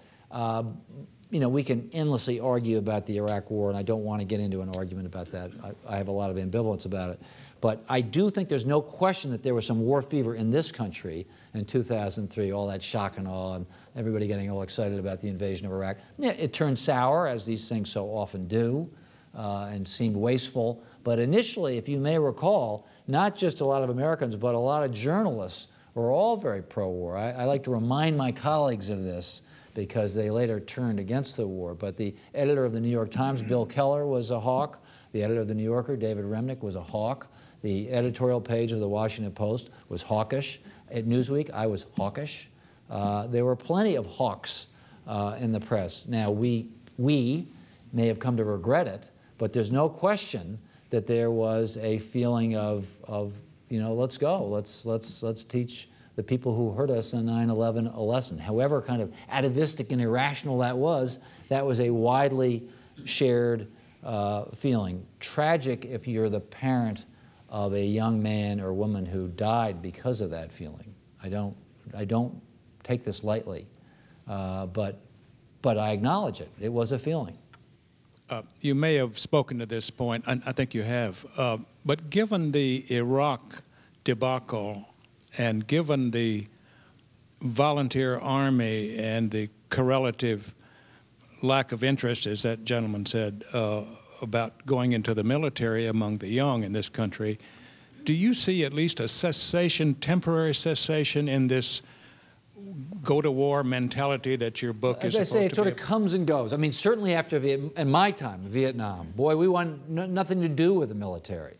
S1: We can endlessly argue about the Iraq War, and I don't want to get into an argument about that. I have a lot of ambivalence about it. But I do think there's no question that there was some war fever in this country in 2003, all that shock and awe, and everybody getting all excited about the invasion of Iraq. Yeah, it turned sour, as these things so often do, and seemed wasteful. But initially, if you may recall, not just a lot of Americans, but a lot of journalists were all very pro-war. I like to remind my colleagues of this, because they later turned against the war. But the editor of the New York Times, Bill Keller, was a hawk. The editor of the New Yorker, David Remnick, was a hawk. The editorial page of the Washington Post was hawkish. At Newsweek, I was hawkish. There were plenty of hawks in the press. Now, we may have come to regret it, but there's no question that there was a feeling of let's go. Let's teach the people who hurt us in 9/11 a lesson. However kind of atavistic and irrational that was a widely shared feeling. Tragic if you're the parent of a young man or woman who died because of that feeling. I don't take this lightly, but I acknowledge it. It was a feeling.
S7: You may have spoken to this point, and I think you have, but given the Iraq debacle and given the volunteer army and the correlative lack of interest, as that gentleman said, about going into the military among the young in this country, do you see at least a temporary cessation in this go-to-war mentality that your book is supposed to be?
S1: As I say, it sort of comes and goes. I mean, certainly after in my time, Vietnam, boy, we want nothing to do with the military.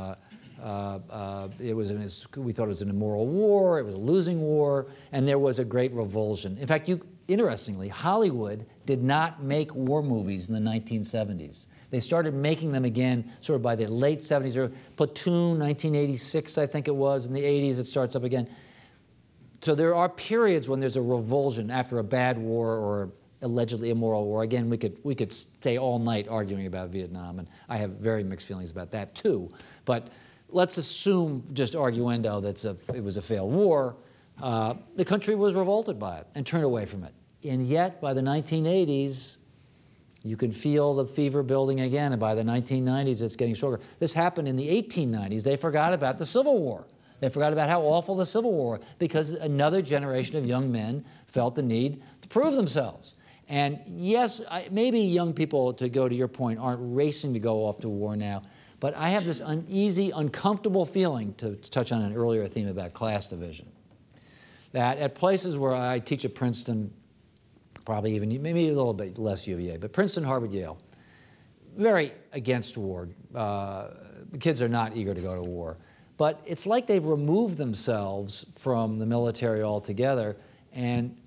S1: We thought it was an immoral war, it was a losing war, and there was a great revulsion. In fact, interestingly, Hollywood did not make war movies in the 1970s. They started making them again sort of by the late 70s, or Platoon, 1986, I think it was. In the 80s, it starts up again. So there are periods when there's a revulsion after a bad war or allegedly immoral war. Again, we could stay all night arguing about Vietnam, and I have very mixed feelings about that too. But let's assume, just arguendo, that it was a failed war. The country was revolted by it and turned away from it. And yet, by the 1980s, you can feel the fever building again, and by the 1990s, it's getting stronger. This happened in the 1890s. They forgot about the Civil War. They forgot about how awful the Civil War was, because another generation of young men felt the need to prove themselves. And yes, maybe young people, to go to your point, aren't racing to go off to war now, but I have this uneasy, uncomfortable feeling, to touch on an earlier theme about class division, that at places where I teach at Princeton, probably even, maybe a little bit less UVA, but Princeton, Harvard, Yale, very against war. Kids are not eager to go to war. But it's like they've removed themselves from the military altogether, and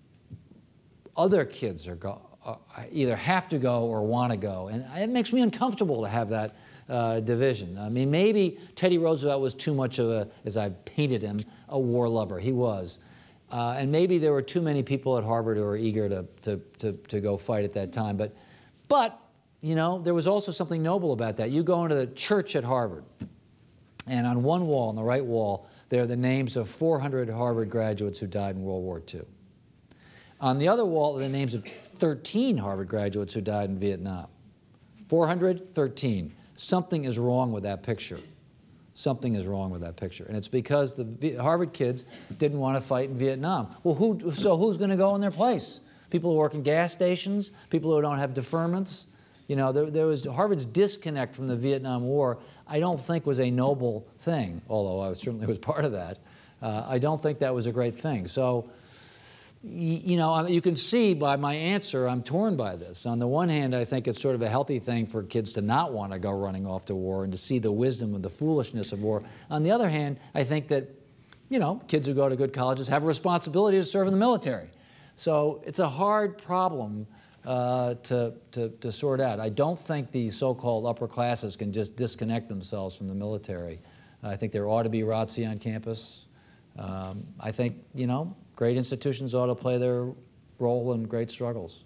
S1: other kids either have to go or want to go. And it makes me uncomfortable to have that division. I mean, maybe Teddy Roosevelt was too much of a, as I've painted him, a war lover. He was. And maybe there were too many people at Harvard who were eager to go fight at that time. But, you know, there was also something noble about that. You go into the church at Harvard, and on one wall, on the right wall, there are the names of 400 Harvard graduates who died in World War II. On the other wall are the names of 13 Harvard graduates who died in Vietnam. 400, 13. Something is wrong with that picture. something is wrong with that picture. And it's because the Harvard kids didn't want to fight in Vietnam. Well, who's going to go in their place? People who work in gas stations, people who don't have deferments. You know, there was Harvard's disconnect from the Vietnam War, I don't think was a noble thing, although I certainly was part of that. I don't think that was a great thing. So, you know, you can see by my answer, I'm torn by this. On the one hand, I think it's sort of a healthy thing for kids to not want to go running off to war and to see the wisdom and the foolishness of war. On the other hand, I think that, you know, kids who go to good colleges have a responsibility to serve in the military. So it's a hard problem to sort out. I don't think the so-called upper classes can just disconnect themselves from the military. I think there ought to be ROTC on campus. I think, you know, great institutions ought to play their role in great struggles.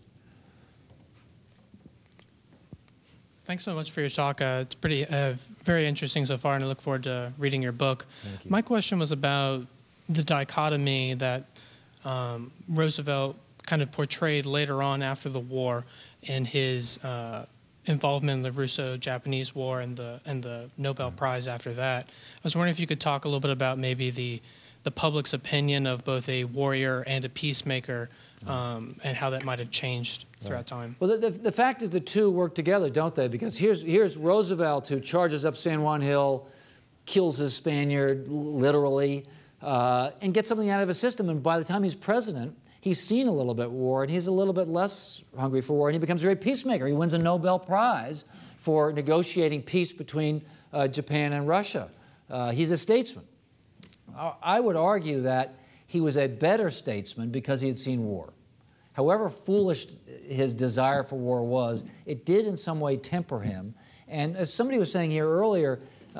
S8: Thanks so much for your talk. It's pretty very interesting so far, and I look forward to reading your book.
S1: Thank you.
S8: My question was about the dichotomy that Roosevelt kind of portrayed later on after the war in his involvement in the Russo-Japanese War and the Nobel Prize after that. I was wondering if you could talk a little bit about maybe the public's opinion of both a warrior and a peacemaker, and how that might have changed throughout time.
S1: Well, the fact is the two work together, don't they? Because here's Roosevelt, who charges up San Juan Hill, kills his Spaniard, literally, and gets something out of his system. And by the time he's president, he's seen a little bit war, and he's a little bit less hungry for war, and he becomes a great peacemaker. He wins a Nobel Prize for negotiating peace between Japan and Russia. He's a statesman. I would argue that he was a better statesman because he had seen war. However foolish his desire for war was, it did in some way temper him. And as somebody was saying here earlier,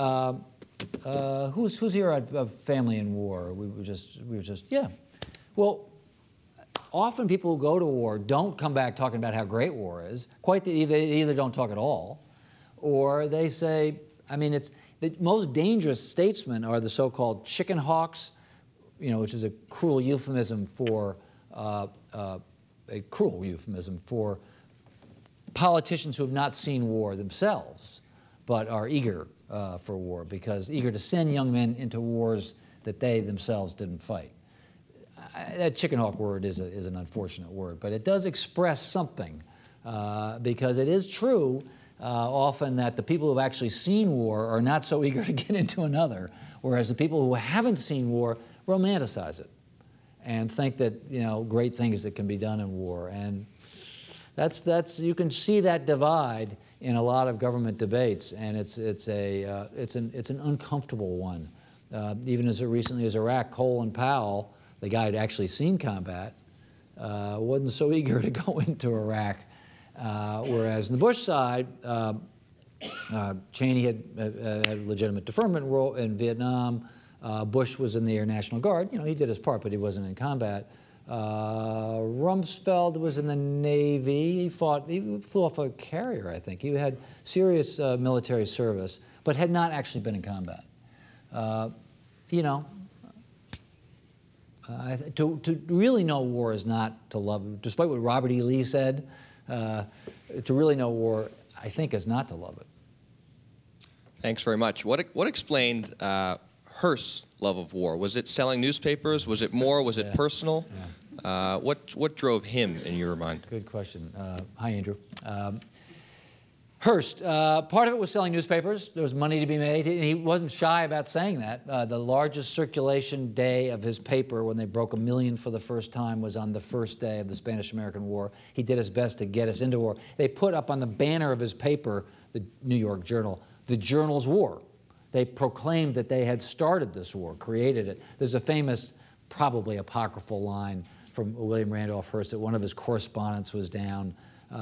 S1: who's here a family in war? We were just, yeah. Well, often people who go to war don't come back talking about how great war is. They either don't talk at all, or they say, I mean, it's the most dangerous statesmen are the so-called chicken hawks, you know, which is a cruel euphemism for politicians who have not seen war themselves, but are eager for war, eager to send young men into wars that they themselves didn't fight. That chicken hawk word is an unfortunate word, but it does express something, because it is true often that the people who have actually seen war are not so eager to get into another, whereas the people who haven't seen war romanticize it and think that, you know, great things that can be done in war. And that's you can see that divide in a lot of government debates, and it's an uncomfortable one. Even as recently as Iraq, Colin Powell, the guy who'd actually seen combat, wasn't so eager to go into Iraq. Whereas on the Bush side, Cheney had a legitimate deferment role in Vietnam. Bush was in the Air National Guard. You know, he did his part, but he wasn't in combat. Rumsfeld was in the Navy. He flew off a carrier, I think. He had serious military service, but had not actually been in combat. You know, to really know war is not to love, despite what Robert E. Lee said. To really know war, I think, is not to love it.
S9: Thanks very much. What explained Hearst's love of war? Was it selling newspapers? Was it more? Was it personal? Yeah. What drove him in your mind?
S1: Good question. Hi, Andrew. Hearst, part of it was selling newspapers. There was money to be made. He wasn't shy about saying that. The largest circulation day of his paper, when they broke 1 million for the first time, was on the first day of the Spanish-American War. He did his best to get us into war. They put up on the banner of his paper, the New York Journal, the journal's war. They proclaimed that they had started this war, created it. There's a famous, probably apocryphal line from William Randolph Hearst that one of his correspondents was down.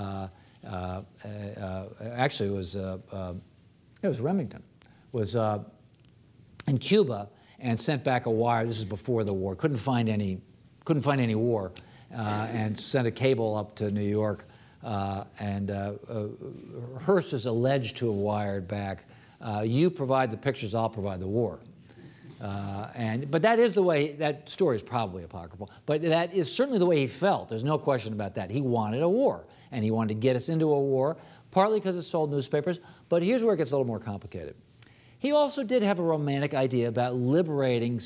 S1: Actually, it was Remington, was in Cuba and sent back a wire. This is before the war. Couldn't find any war, and sent a cable up to New York. And Hearst is alleged to have wired back, "You provide the pictures, I'll provide the war." But that is the way, that story is probably apocryphal, but that is certainly the way he felt. There's no question about that. He wanted a war, and he wanted to get us into a war, partly because it sold newspapers, but here's where it gets a little more complicated. He also did have a romantic idea about liberating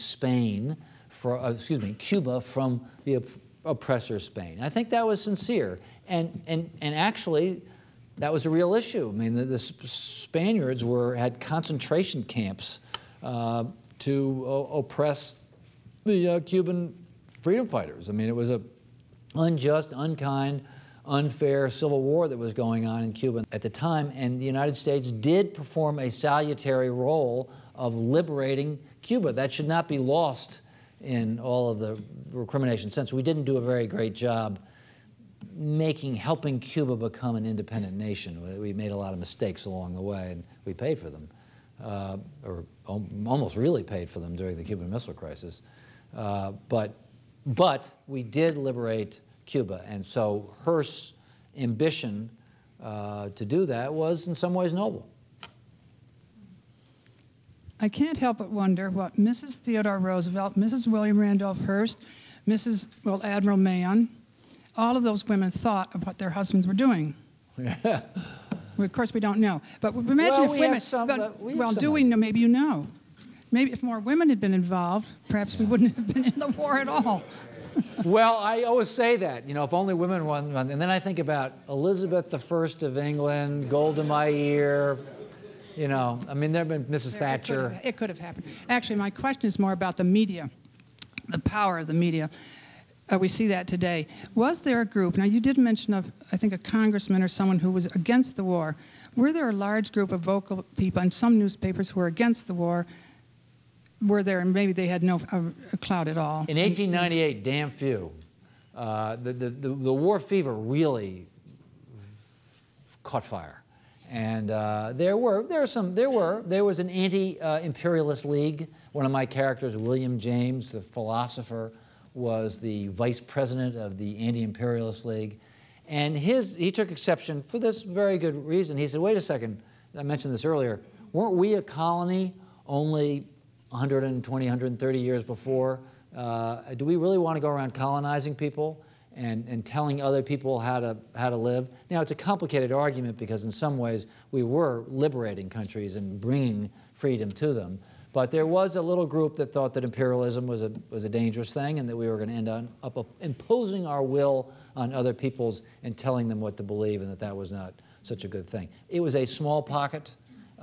S1: Cuba from the oppressor Spain. I think that was sincere, and actually, that was a real issue. I mean, the Spaniards had concentration camps to oppress the Cuban freedom fighters. I mean, it was a unjust, unkind, unfair civil war that was going on in Cuba at the time, and the United States did perform a salutary role of liberating Cuba. That should not be lost in all of the recrimination sense. We didn't do a very great job helping Cuba become an independent nation. We made a lot of mistakes along the way, and we paid for them, or almost really paid for them during the Cuban Missile Crisis. But we did liberate Cuba, and so Hearst's ambition to do that was in some ways noble.
S10: I can't help but wonder what Mrs. Theodore Roosevelt, Mrs. William Randolph Hearst, Admiral Mahon, all of those women thought of what their husbands were doing.
S1: Yeah.
S10: Well, of course, we don't know. But imagine if women... do we know? Maybe you know. Maybe if more women had been involved, perhaps we wouldn't have been in the war at all.
S1: Well, I always say that, if only women won. And then I think about Elizabeth I of England, Golda Meir, there have been Mrs. Thatcher.
S10: It could have happened. Actually, my question is more about the media, the power of the media. We see that today. Was there a group, now you did mention, I think, a congressman or someone who was against the war. Were there a large group of vocal people in some newspapers who were against the war? Were there, and maybe they had no clout at all?
S1: In 1898, damn few. The war fever really caught fire. And there was an anti-imperialist league. One of my characters, William James, the philosopher, was the vice president of the Anti-Imperialist League. And he took exception for this very good reason. He said, wait a second, I mentioned this earlier, weren't we a colony only 120, 130 years before? Do we really want to go around colonizing people and telling other people how to live? Now, it's a complicated argument because in some ways we were liberating countries and bringing freedom to them. But there was a little group that thought that imperialism was a dangerous thing and that we were going to end up imposing our will on other peoples and telling them what to believe, and that was not such a good thing. It was a small pocket.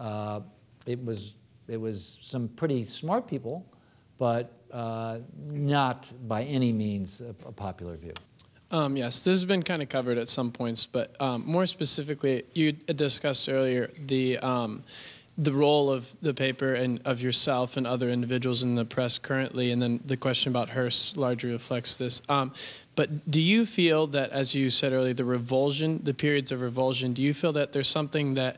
S1: It was some pretty smart people, but not by any means a popular view.
S11: Yes, this has been kind of covered at some points, but more specifically, you discussed earlier the role of the paper and of yourself and other individuals in the press currently, and then the question about Hearst largely reflects this. But do you feel that, as you said earlier, the periods of revulsion, do you feel that there's something that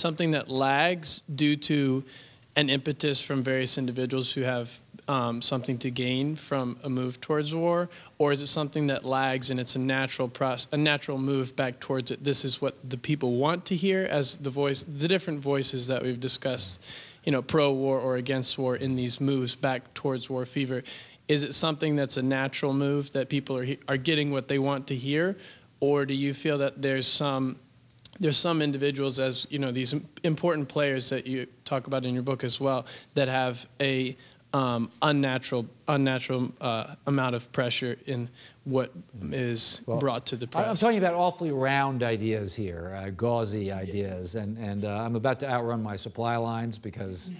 S11: lags due to an impetus from various individuals who have something to gain from a move towards war, or is it something that lags and it's a natural move back towards it? This is what the people want to hear, as the different voices that we've discussed, pro-war or against war in these moves back towards war fever. Is it something that's a natural move that people are getting what they want to hear, or do you feel that there's some individuals, as these important players that you talk about in your book as well, that have a unnatural amount of pressure in what is brought to the press?
S1: I'm talking about awfully round ideas here, gauzy ideas, and I'm about to outrun my supply lines because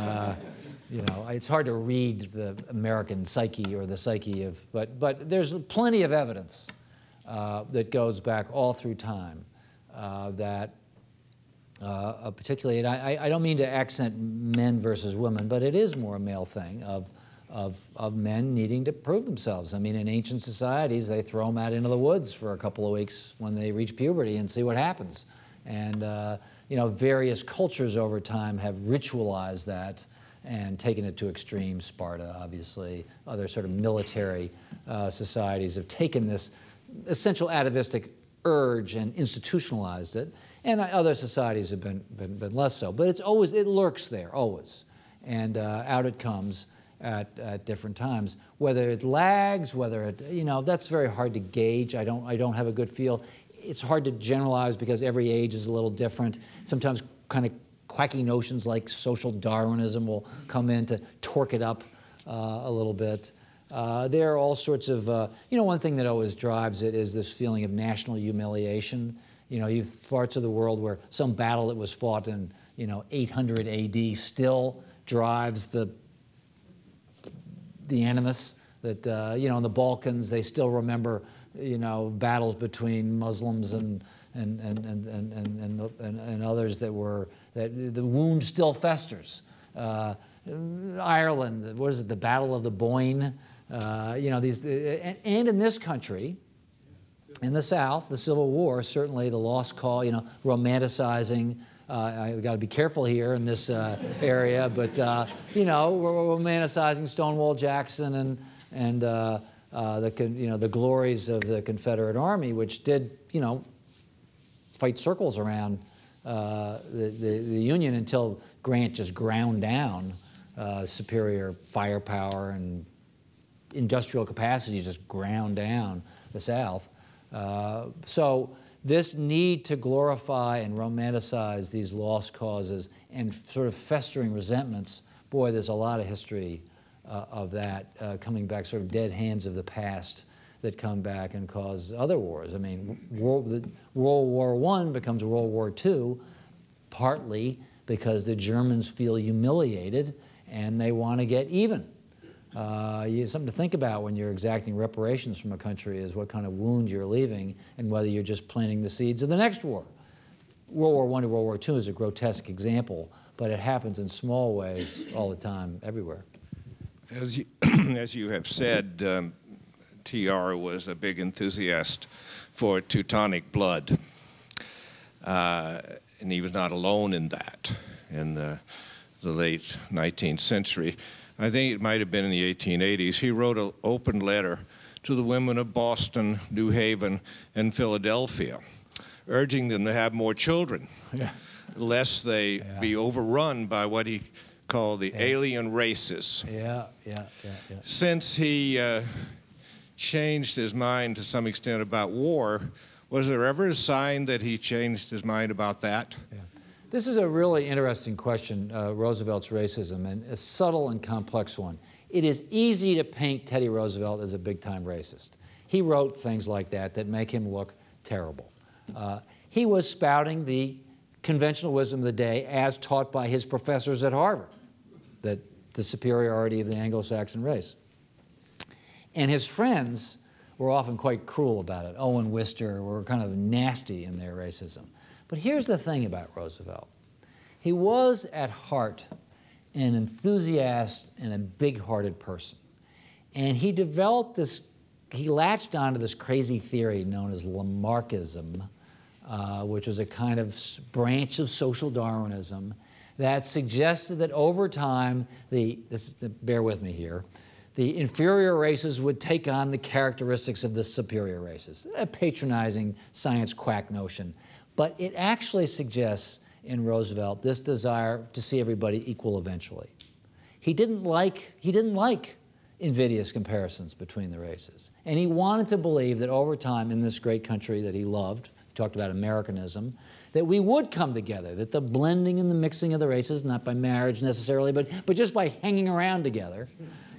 S1: it's hard to read the American psyche or the psyche of, but there's plenty of evidence that goes back all through time that particularly, and I don't mean to accent men versus women, but it is more a male thing of men needing to prove themselves. I mean, in ancient societies, they throw them out into the woods for a couple of weeks when they reach puberty and see what happens. And various cultures over time have ritualized that and taken it to extremes. Sparta, obviously, other sort of military societies have taken this essential atavistic urge and institutionalized it, and other societies have been less so. But it lurks there always, and out it comes at different times. Whether it lags, whether it that's very hard to gauge. I don't have a good feel. It's hard to generalize because every age is a little different. Sometimes kind of quacky notions like social Darwinism will come in to torque it up a little bit. There are all sorts of, one thing that always drives it is this feeling of national humiliation. You've parts of the world where some battle that was fought in, 800 AD still drives the animus. That, in the Balkans, they still remember, battles between Muslims and others that the wound still festers. Ireland, what is it, the Battle of the Boyne? And in this country, in the South, the Civil War, certainly the lost cause, romanticizing. I've got to be careful here in this area, but, romanticizing Stonewall Jackson and the glories of the Confederate Army, which did, fight circles around the Union until Grant just ground down superior firepower and industrial capacity, just ground down the South. So this need to glorify and romanticize these lost causes and sort of festering resentments, boy, there's a lot of history of that coming back, sort of dead hands of the past that come back and cause other wars. I mean, World War I becomes World War II, partly because the Germans feel humiliated and they want to get even. Something to think about when you're exacting reparations from a country is what kind of wound you're leaving and whether you're just planting the seeds of the next war. World War I to World War II is a grotesque example, but it happens in small ways all the time, everywhere.
S12: As you have said, TR was a big enthusiast for Teutonic blood, and he was not alone in that in the late 19th century. I think it might have been in the 1880s. He wrote an open letter to the women of Boston, New Haven, and Philadelphia, urging them to have more children, lest they be overrun by what he called the alien races. Since he changed his mind to some extent about war, was there ever a sign that he changed his mind about that?
S1: This is a really interesting question, Roosevelt's racism, and a subtle and complex one. It is easy to paint Teddy Roosevelt as a big-time racist. He wrote things like that make him look terrible. He was spouting the conventional wisdom of the day as taught by his professors at Harvard, that the superiority of the Anglo-Saxon race. And his friends were often quite cruel about it. Owen Wister were kind of nasty in their racism. But here's the thing about Roosevelt. He was, at heart, an enthusiast and a big-hearted person. And he developed this, he latched onto this crazy theory known as Lamarckism, which was a kind of branch of social Darwinism that suggested that over time, bear with me here, the inferior races would take on the characteristics of the superior races, a patronizing science quack notion. But it actually suggests in Roosevelt this desire to see everybody equal eventually. He didn't like invidious comparisons between the races. And he wanted to believe that over time in this great country that he loved, he talked about Americanism, that we would come together, that the blending and the mixing of the races, not by marriage necessarily, but just by hanging around together,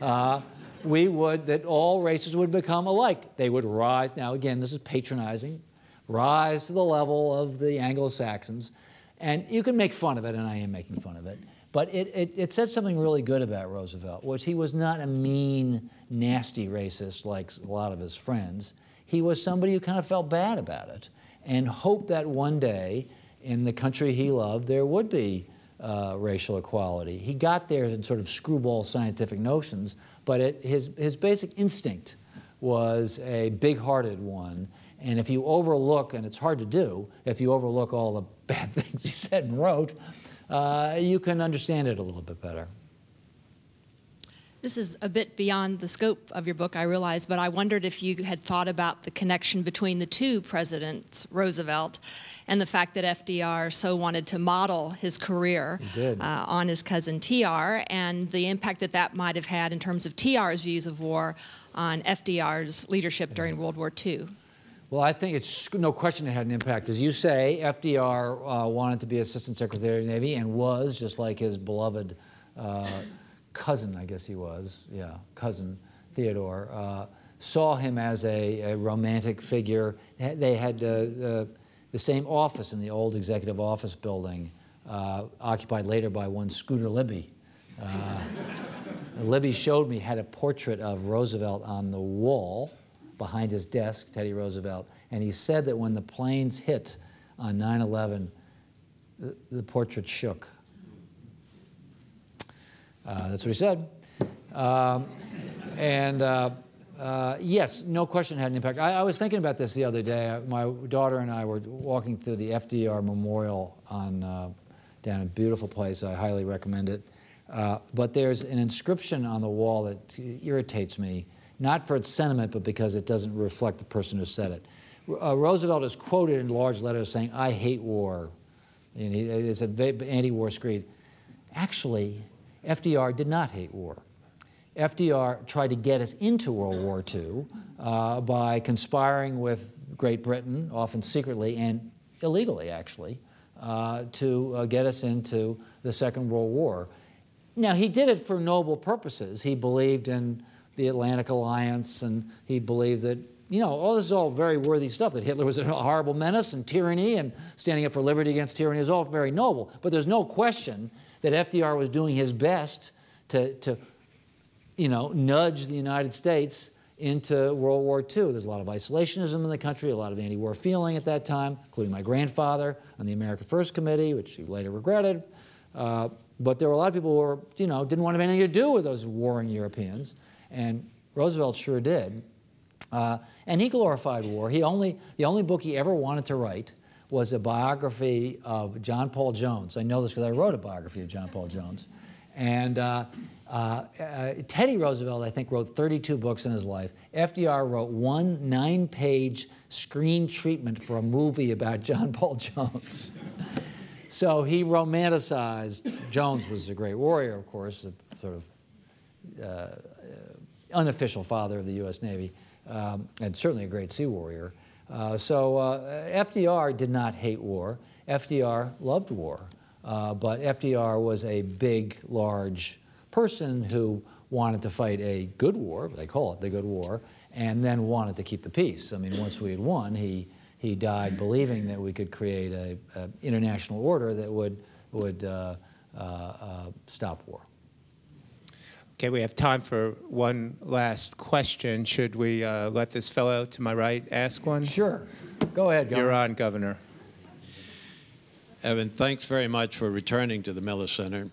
S1: that all races would become alike. They would rise. Now, again, this is patronizing. Rise to the level of the Anglo-Saxons. And you can make fun of it, and I am making fun of it. But it said something really good about Roosevelt, which he was not a mean, nasty racist like a lot of his friends. He was somebody who kind of felt bad about it and hoped that one day in the country he loved there would be racial equality. He got there in sort of screwball scientific notions, but his basic instinct was a big-hearted one. And if you overlook, and it's hard to do, if you overlook all the bad things he said and wrote, you can understand it a little bit better.
S13: This is a bit beyond the scope of your book, I realize, but I wondered if you had thought about the connection between the two presidents, Roosevelt, and the fact that FDR so wanted to model his career on his cousin TR, and the impact that might have had in terms of TR's views of war on FDR's leadership during World War II.
S1: Well, I think it's no question it had an impact. As you say, FDR wanted to be Assistant Secretary of the Navy and was, just like his beloved cousin, I guess he was, cousin, Theodore, saw him as a romantic figure. They had the same office in the old Executive Office building, occupied later by one Scooter Libby. Libby showed me, had a portrait of Roosevelt on the wall behind his desk, Teddy Roosevelt, and he said that when the planes hit on 9/11, the portrait shook. That's what he said. Yes, no question it had an impact. I was thinking about this the other day. My daughter and I were walking through the FDR Memorial down a beautiful place. I highly recommend it. But there's an inscription on the wall that irritates me, not for its sentiment, but because it doesn't reflect the person who said it. Roosevelt is quoted in large letters saying, "I hate war." And it's an anti-war screed. Actually, FDR did not hate war. FDR tried to get us into World War II by conspiring with Great Britain, often secretly and illegally, actually, to get us into the Second World War. Now, he did it for noble purposes. He believed in the Atlantic Alliance, and he believed that, all this is all very worthy stuff, that Hitler was a horrible menace and tyranny and standing up for liberty against tyranny is all very noble. But there's no question that FDR was doing his best to nudge the United States into World War II. There's a lot of isolationism in the country, a lot of anti-war feeling at that time, including my grandfather on the America First Committee, which he later regretted. But there were a lot of people who were, didn't want to have anything to do with those warring Europeans, and Roosevelt sure did. And he glorified war. The only book he ever wanted to write was a biography of John Paul Jones. I know this because I wrote a biography of John Paul Jones. And Teddy Roosevelt, I think, wrote 32 books in his life. FDR wrote one 9-page screen treatment for a movie about John Paul Jones. So he romanticized. Jones was a great warrior, of course, a sort of unofficial father of the U.S. Navy, and certainly a great sea warrior. FDR did not hate war. FDR loved war. But FDR was a big, large person who wanted to fight a good war, they call it the good war, and then wanted to keep the peace. I mean, once we had won, he died believing that we could create an international order that would stop war.
S2: Okay, we have time for one last question. Should we let this fellow to my right ask one?
S1: Sure. Go ahead, Governor.
S2: You're on, Governor.
S14: Evan, thanks very much for returning to the Miller Center.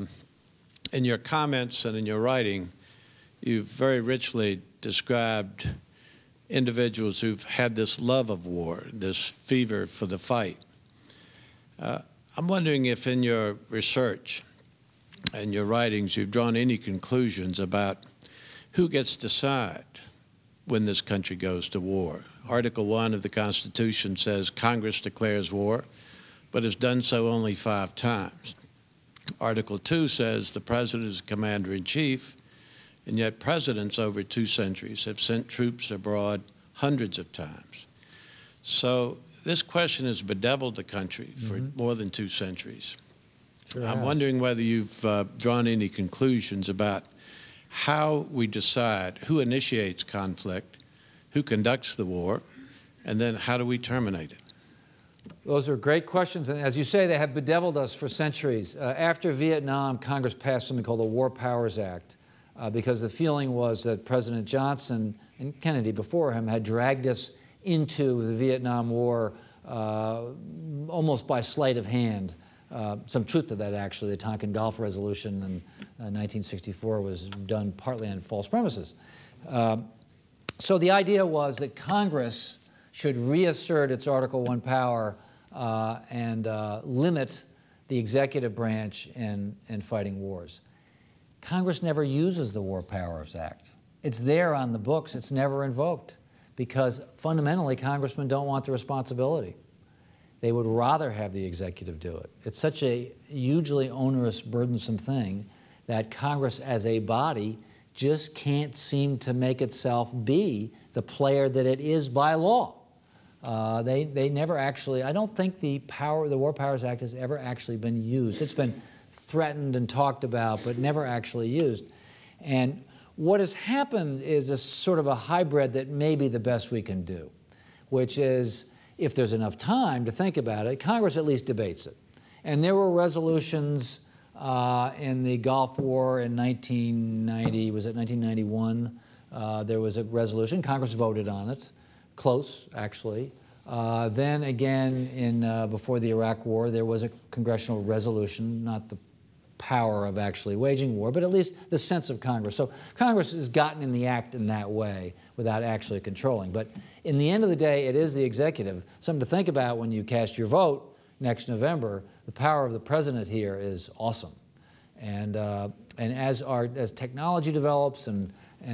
S14: In your comments and in your writing, you've very richly described individuals who've had this love of war, this fever for the fight. I'm wondering if in your research and your writings you've drawn any conclusions about who gets to decide when this country goes to war. Article 1 of the Constitution says Congress declares war, but has done so only 5 times. Article 2 says the president is commander-in-chief, and yet presidents over 2 centuries have sent troops abroad hundreds of times. So this question has bedeviled the country for more than 2 centuries.
S1: Sure
S14: I'm
S1: has.
S14: wondering whether you've drawn any conclusions about how we decide who initiates conflict, who conducts the war, and then how do we terminate it?
S1: Those are great questions, and as you say, they have bedeviled us for centuries. After Vietnam, Congress passed something called the War Powers Act because the feeling was that President Johnson and Kennedy before him had dragged us into the Vietnam War almost by sleight of hand. Some truth to that, actually. The Tonkin Gulf Resolution in 1964 was done partly on false premises. So the idea was that Congress should reassert its Article I power and limit the executive branch in fighting wars. Congress never uses the War Powers Act. It's there on the books. It's never invoked because fundamentally congressmen don't want the responsibility. They would rather have the executive do it. It's such a hugely onerous, burdensome thing that Congress as a body just can't seem to make itself be the player that it is by law. They never actually, I don't think the War Powers Act has ever actually been used. It's been threatened and talked about, but never actually used. And what has happened is a sort of a hybrid that may be the best we can do, which is, if there's enough time to think about it, Congress at least debates it. And there were resolutions in the Gulf War in 1990, was it 1991? There was a resolution. Congress voted on it. Close, actually. Then again, before the Iraq War, there was a congressional resolution, not the power of actually waging war, but at least the sense of Congress. So Congress has gotten in the act in that way without actually controlling. But in the end of the day, it is the executive. Something to think about when you cast your vote next November. The power of the president here is awesome. And as technology develops and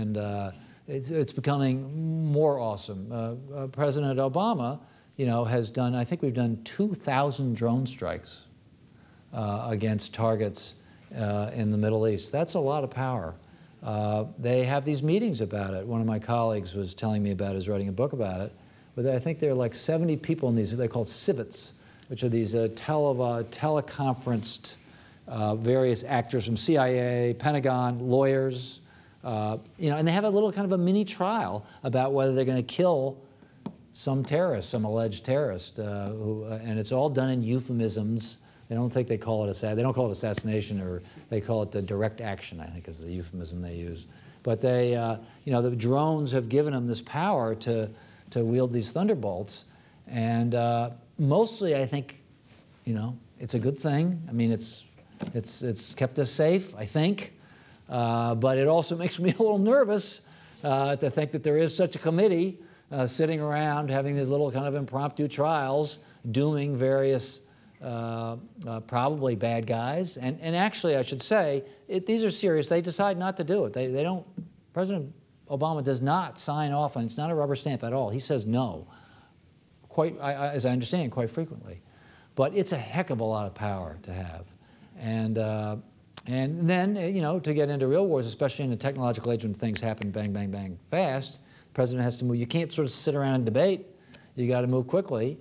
S1: it's becoming more awesome. President Obama, has done, I think we've done 2,000 drone strikes against targets in the Middle East. That's a lot of power. They have these meetings about it. One of my colleagues was telling me about it, is writing a book about it. But I think there are like 70 people in these, they're called civets, which are these teleconferenced various actors from CIA, Pentagon, lawyers, and they have a little kind of a mini trial about whether they're going to kill some terrorist, some alleged terrorist, and it's all done in euphemisms. They don't think they call it they don't call it assassination, or they call it the direct action, I think is the euphemism they use. But they, the drones have given them this power to wield these thunderbolts, and mostly I think, it's a good thing. I mean, it's kept us safe, I think, but it also makes me a little nervous to think that there is such a committee sitting around having these little kind of impromptu trials, dooming various probably bad guys. And actually, I should say, these are serious. They decide not to do it. They don't. President Obama does not sign off on it. It's not a rubber stamp at all. He says no, as I understand, quite frequently. But it's a heck of a lot of power to have. And then, to get into real wars, especially in the technological age when things happen bang, bang, bang fast, the president has to move. You can't sort of sit around and debate. You got to move quickly.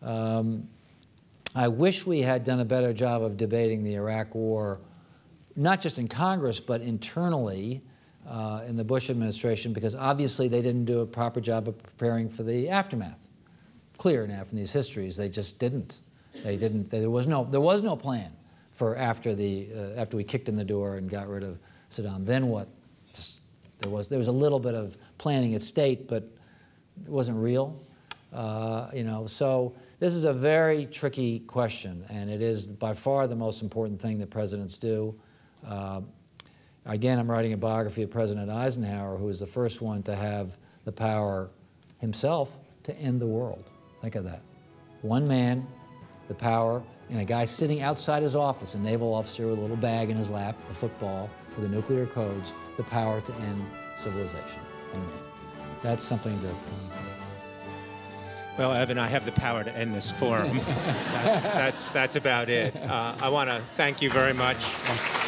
S1: I wish we had done a better job of debating the Iraq War, not just in Congress, but internally in the Bush administration, because obviously they didn't do a proper job of preparing for the aftermath. Clear now from these histories, they just didn't. They didn't. There was no plan for after we kicked in the door and got rid of Saddam. Then what? There was a little bit of planning at state, but it wasn't real. So this is a very tricky question, and it is by far the most important thing that presidents do. Again, I'm writing a biography of President Eisenhower, who was the first one to have the power himself to end the world. Think of that. One man, the power, and a guy sitting outside his office, a naval officer with a little bag in his lap, a football with the nuclear codes, the power to end civilization. That's something to...
S2: Well, Evan, I have the power to end this forum. That's about it. I want to thank you very much.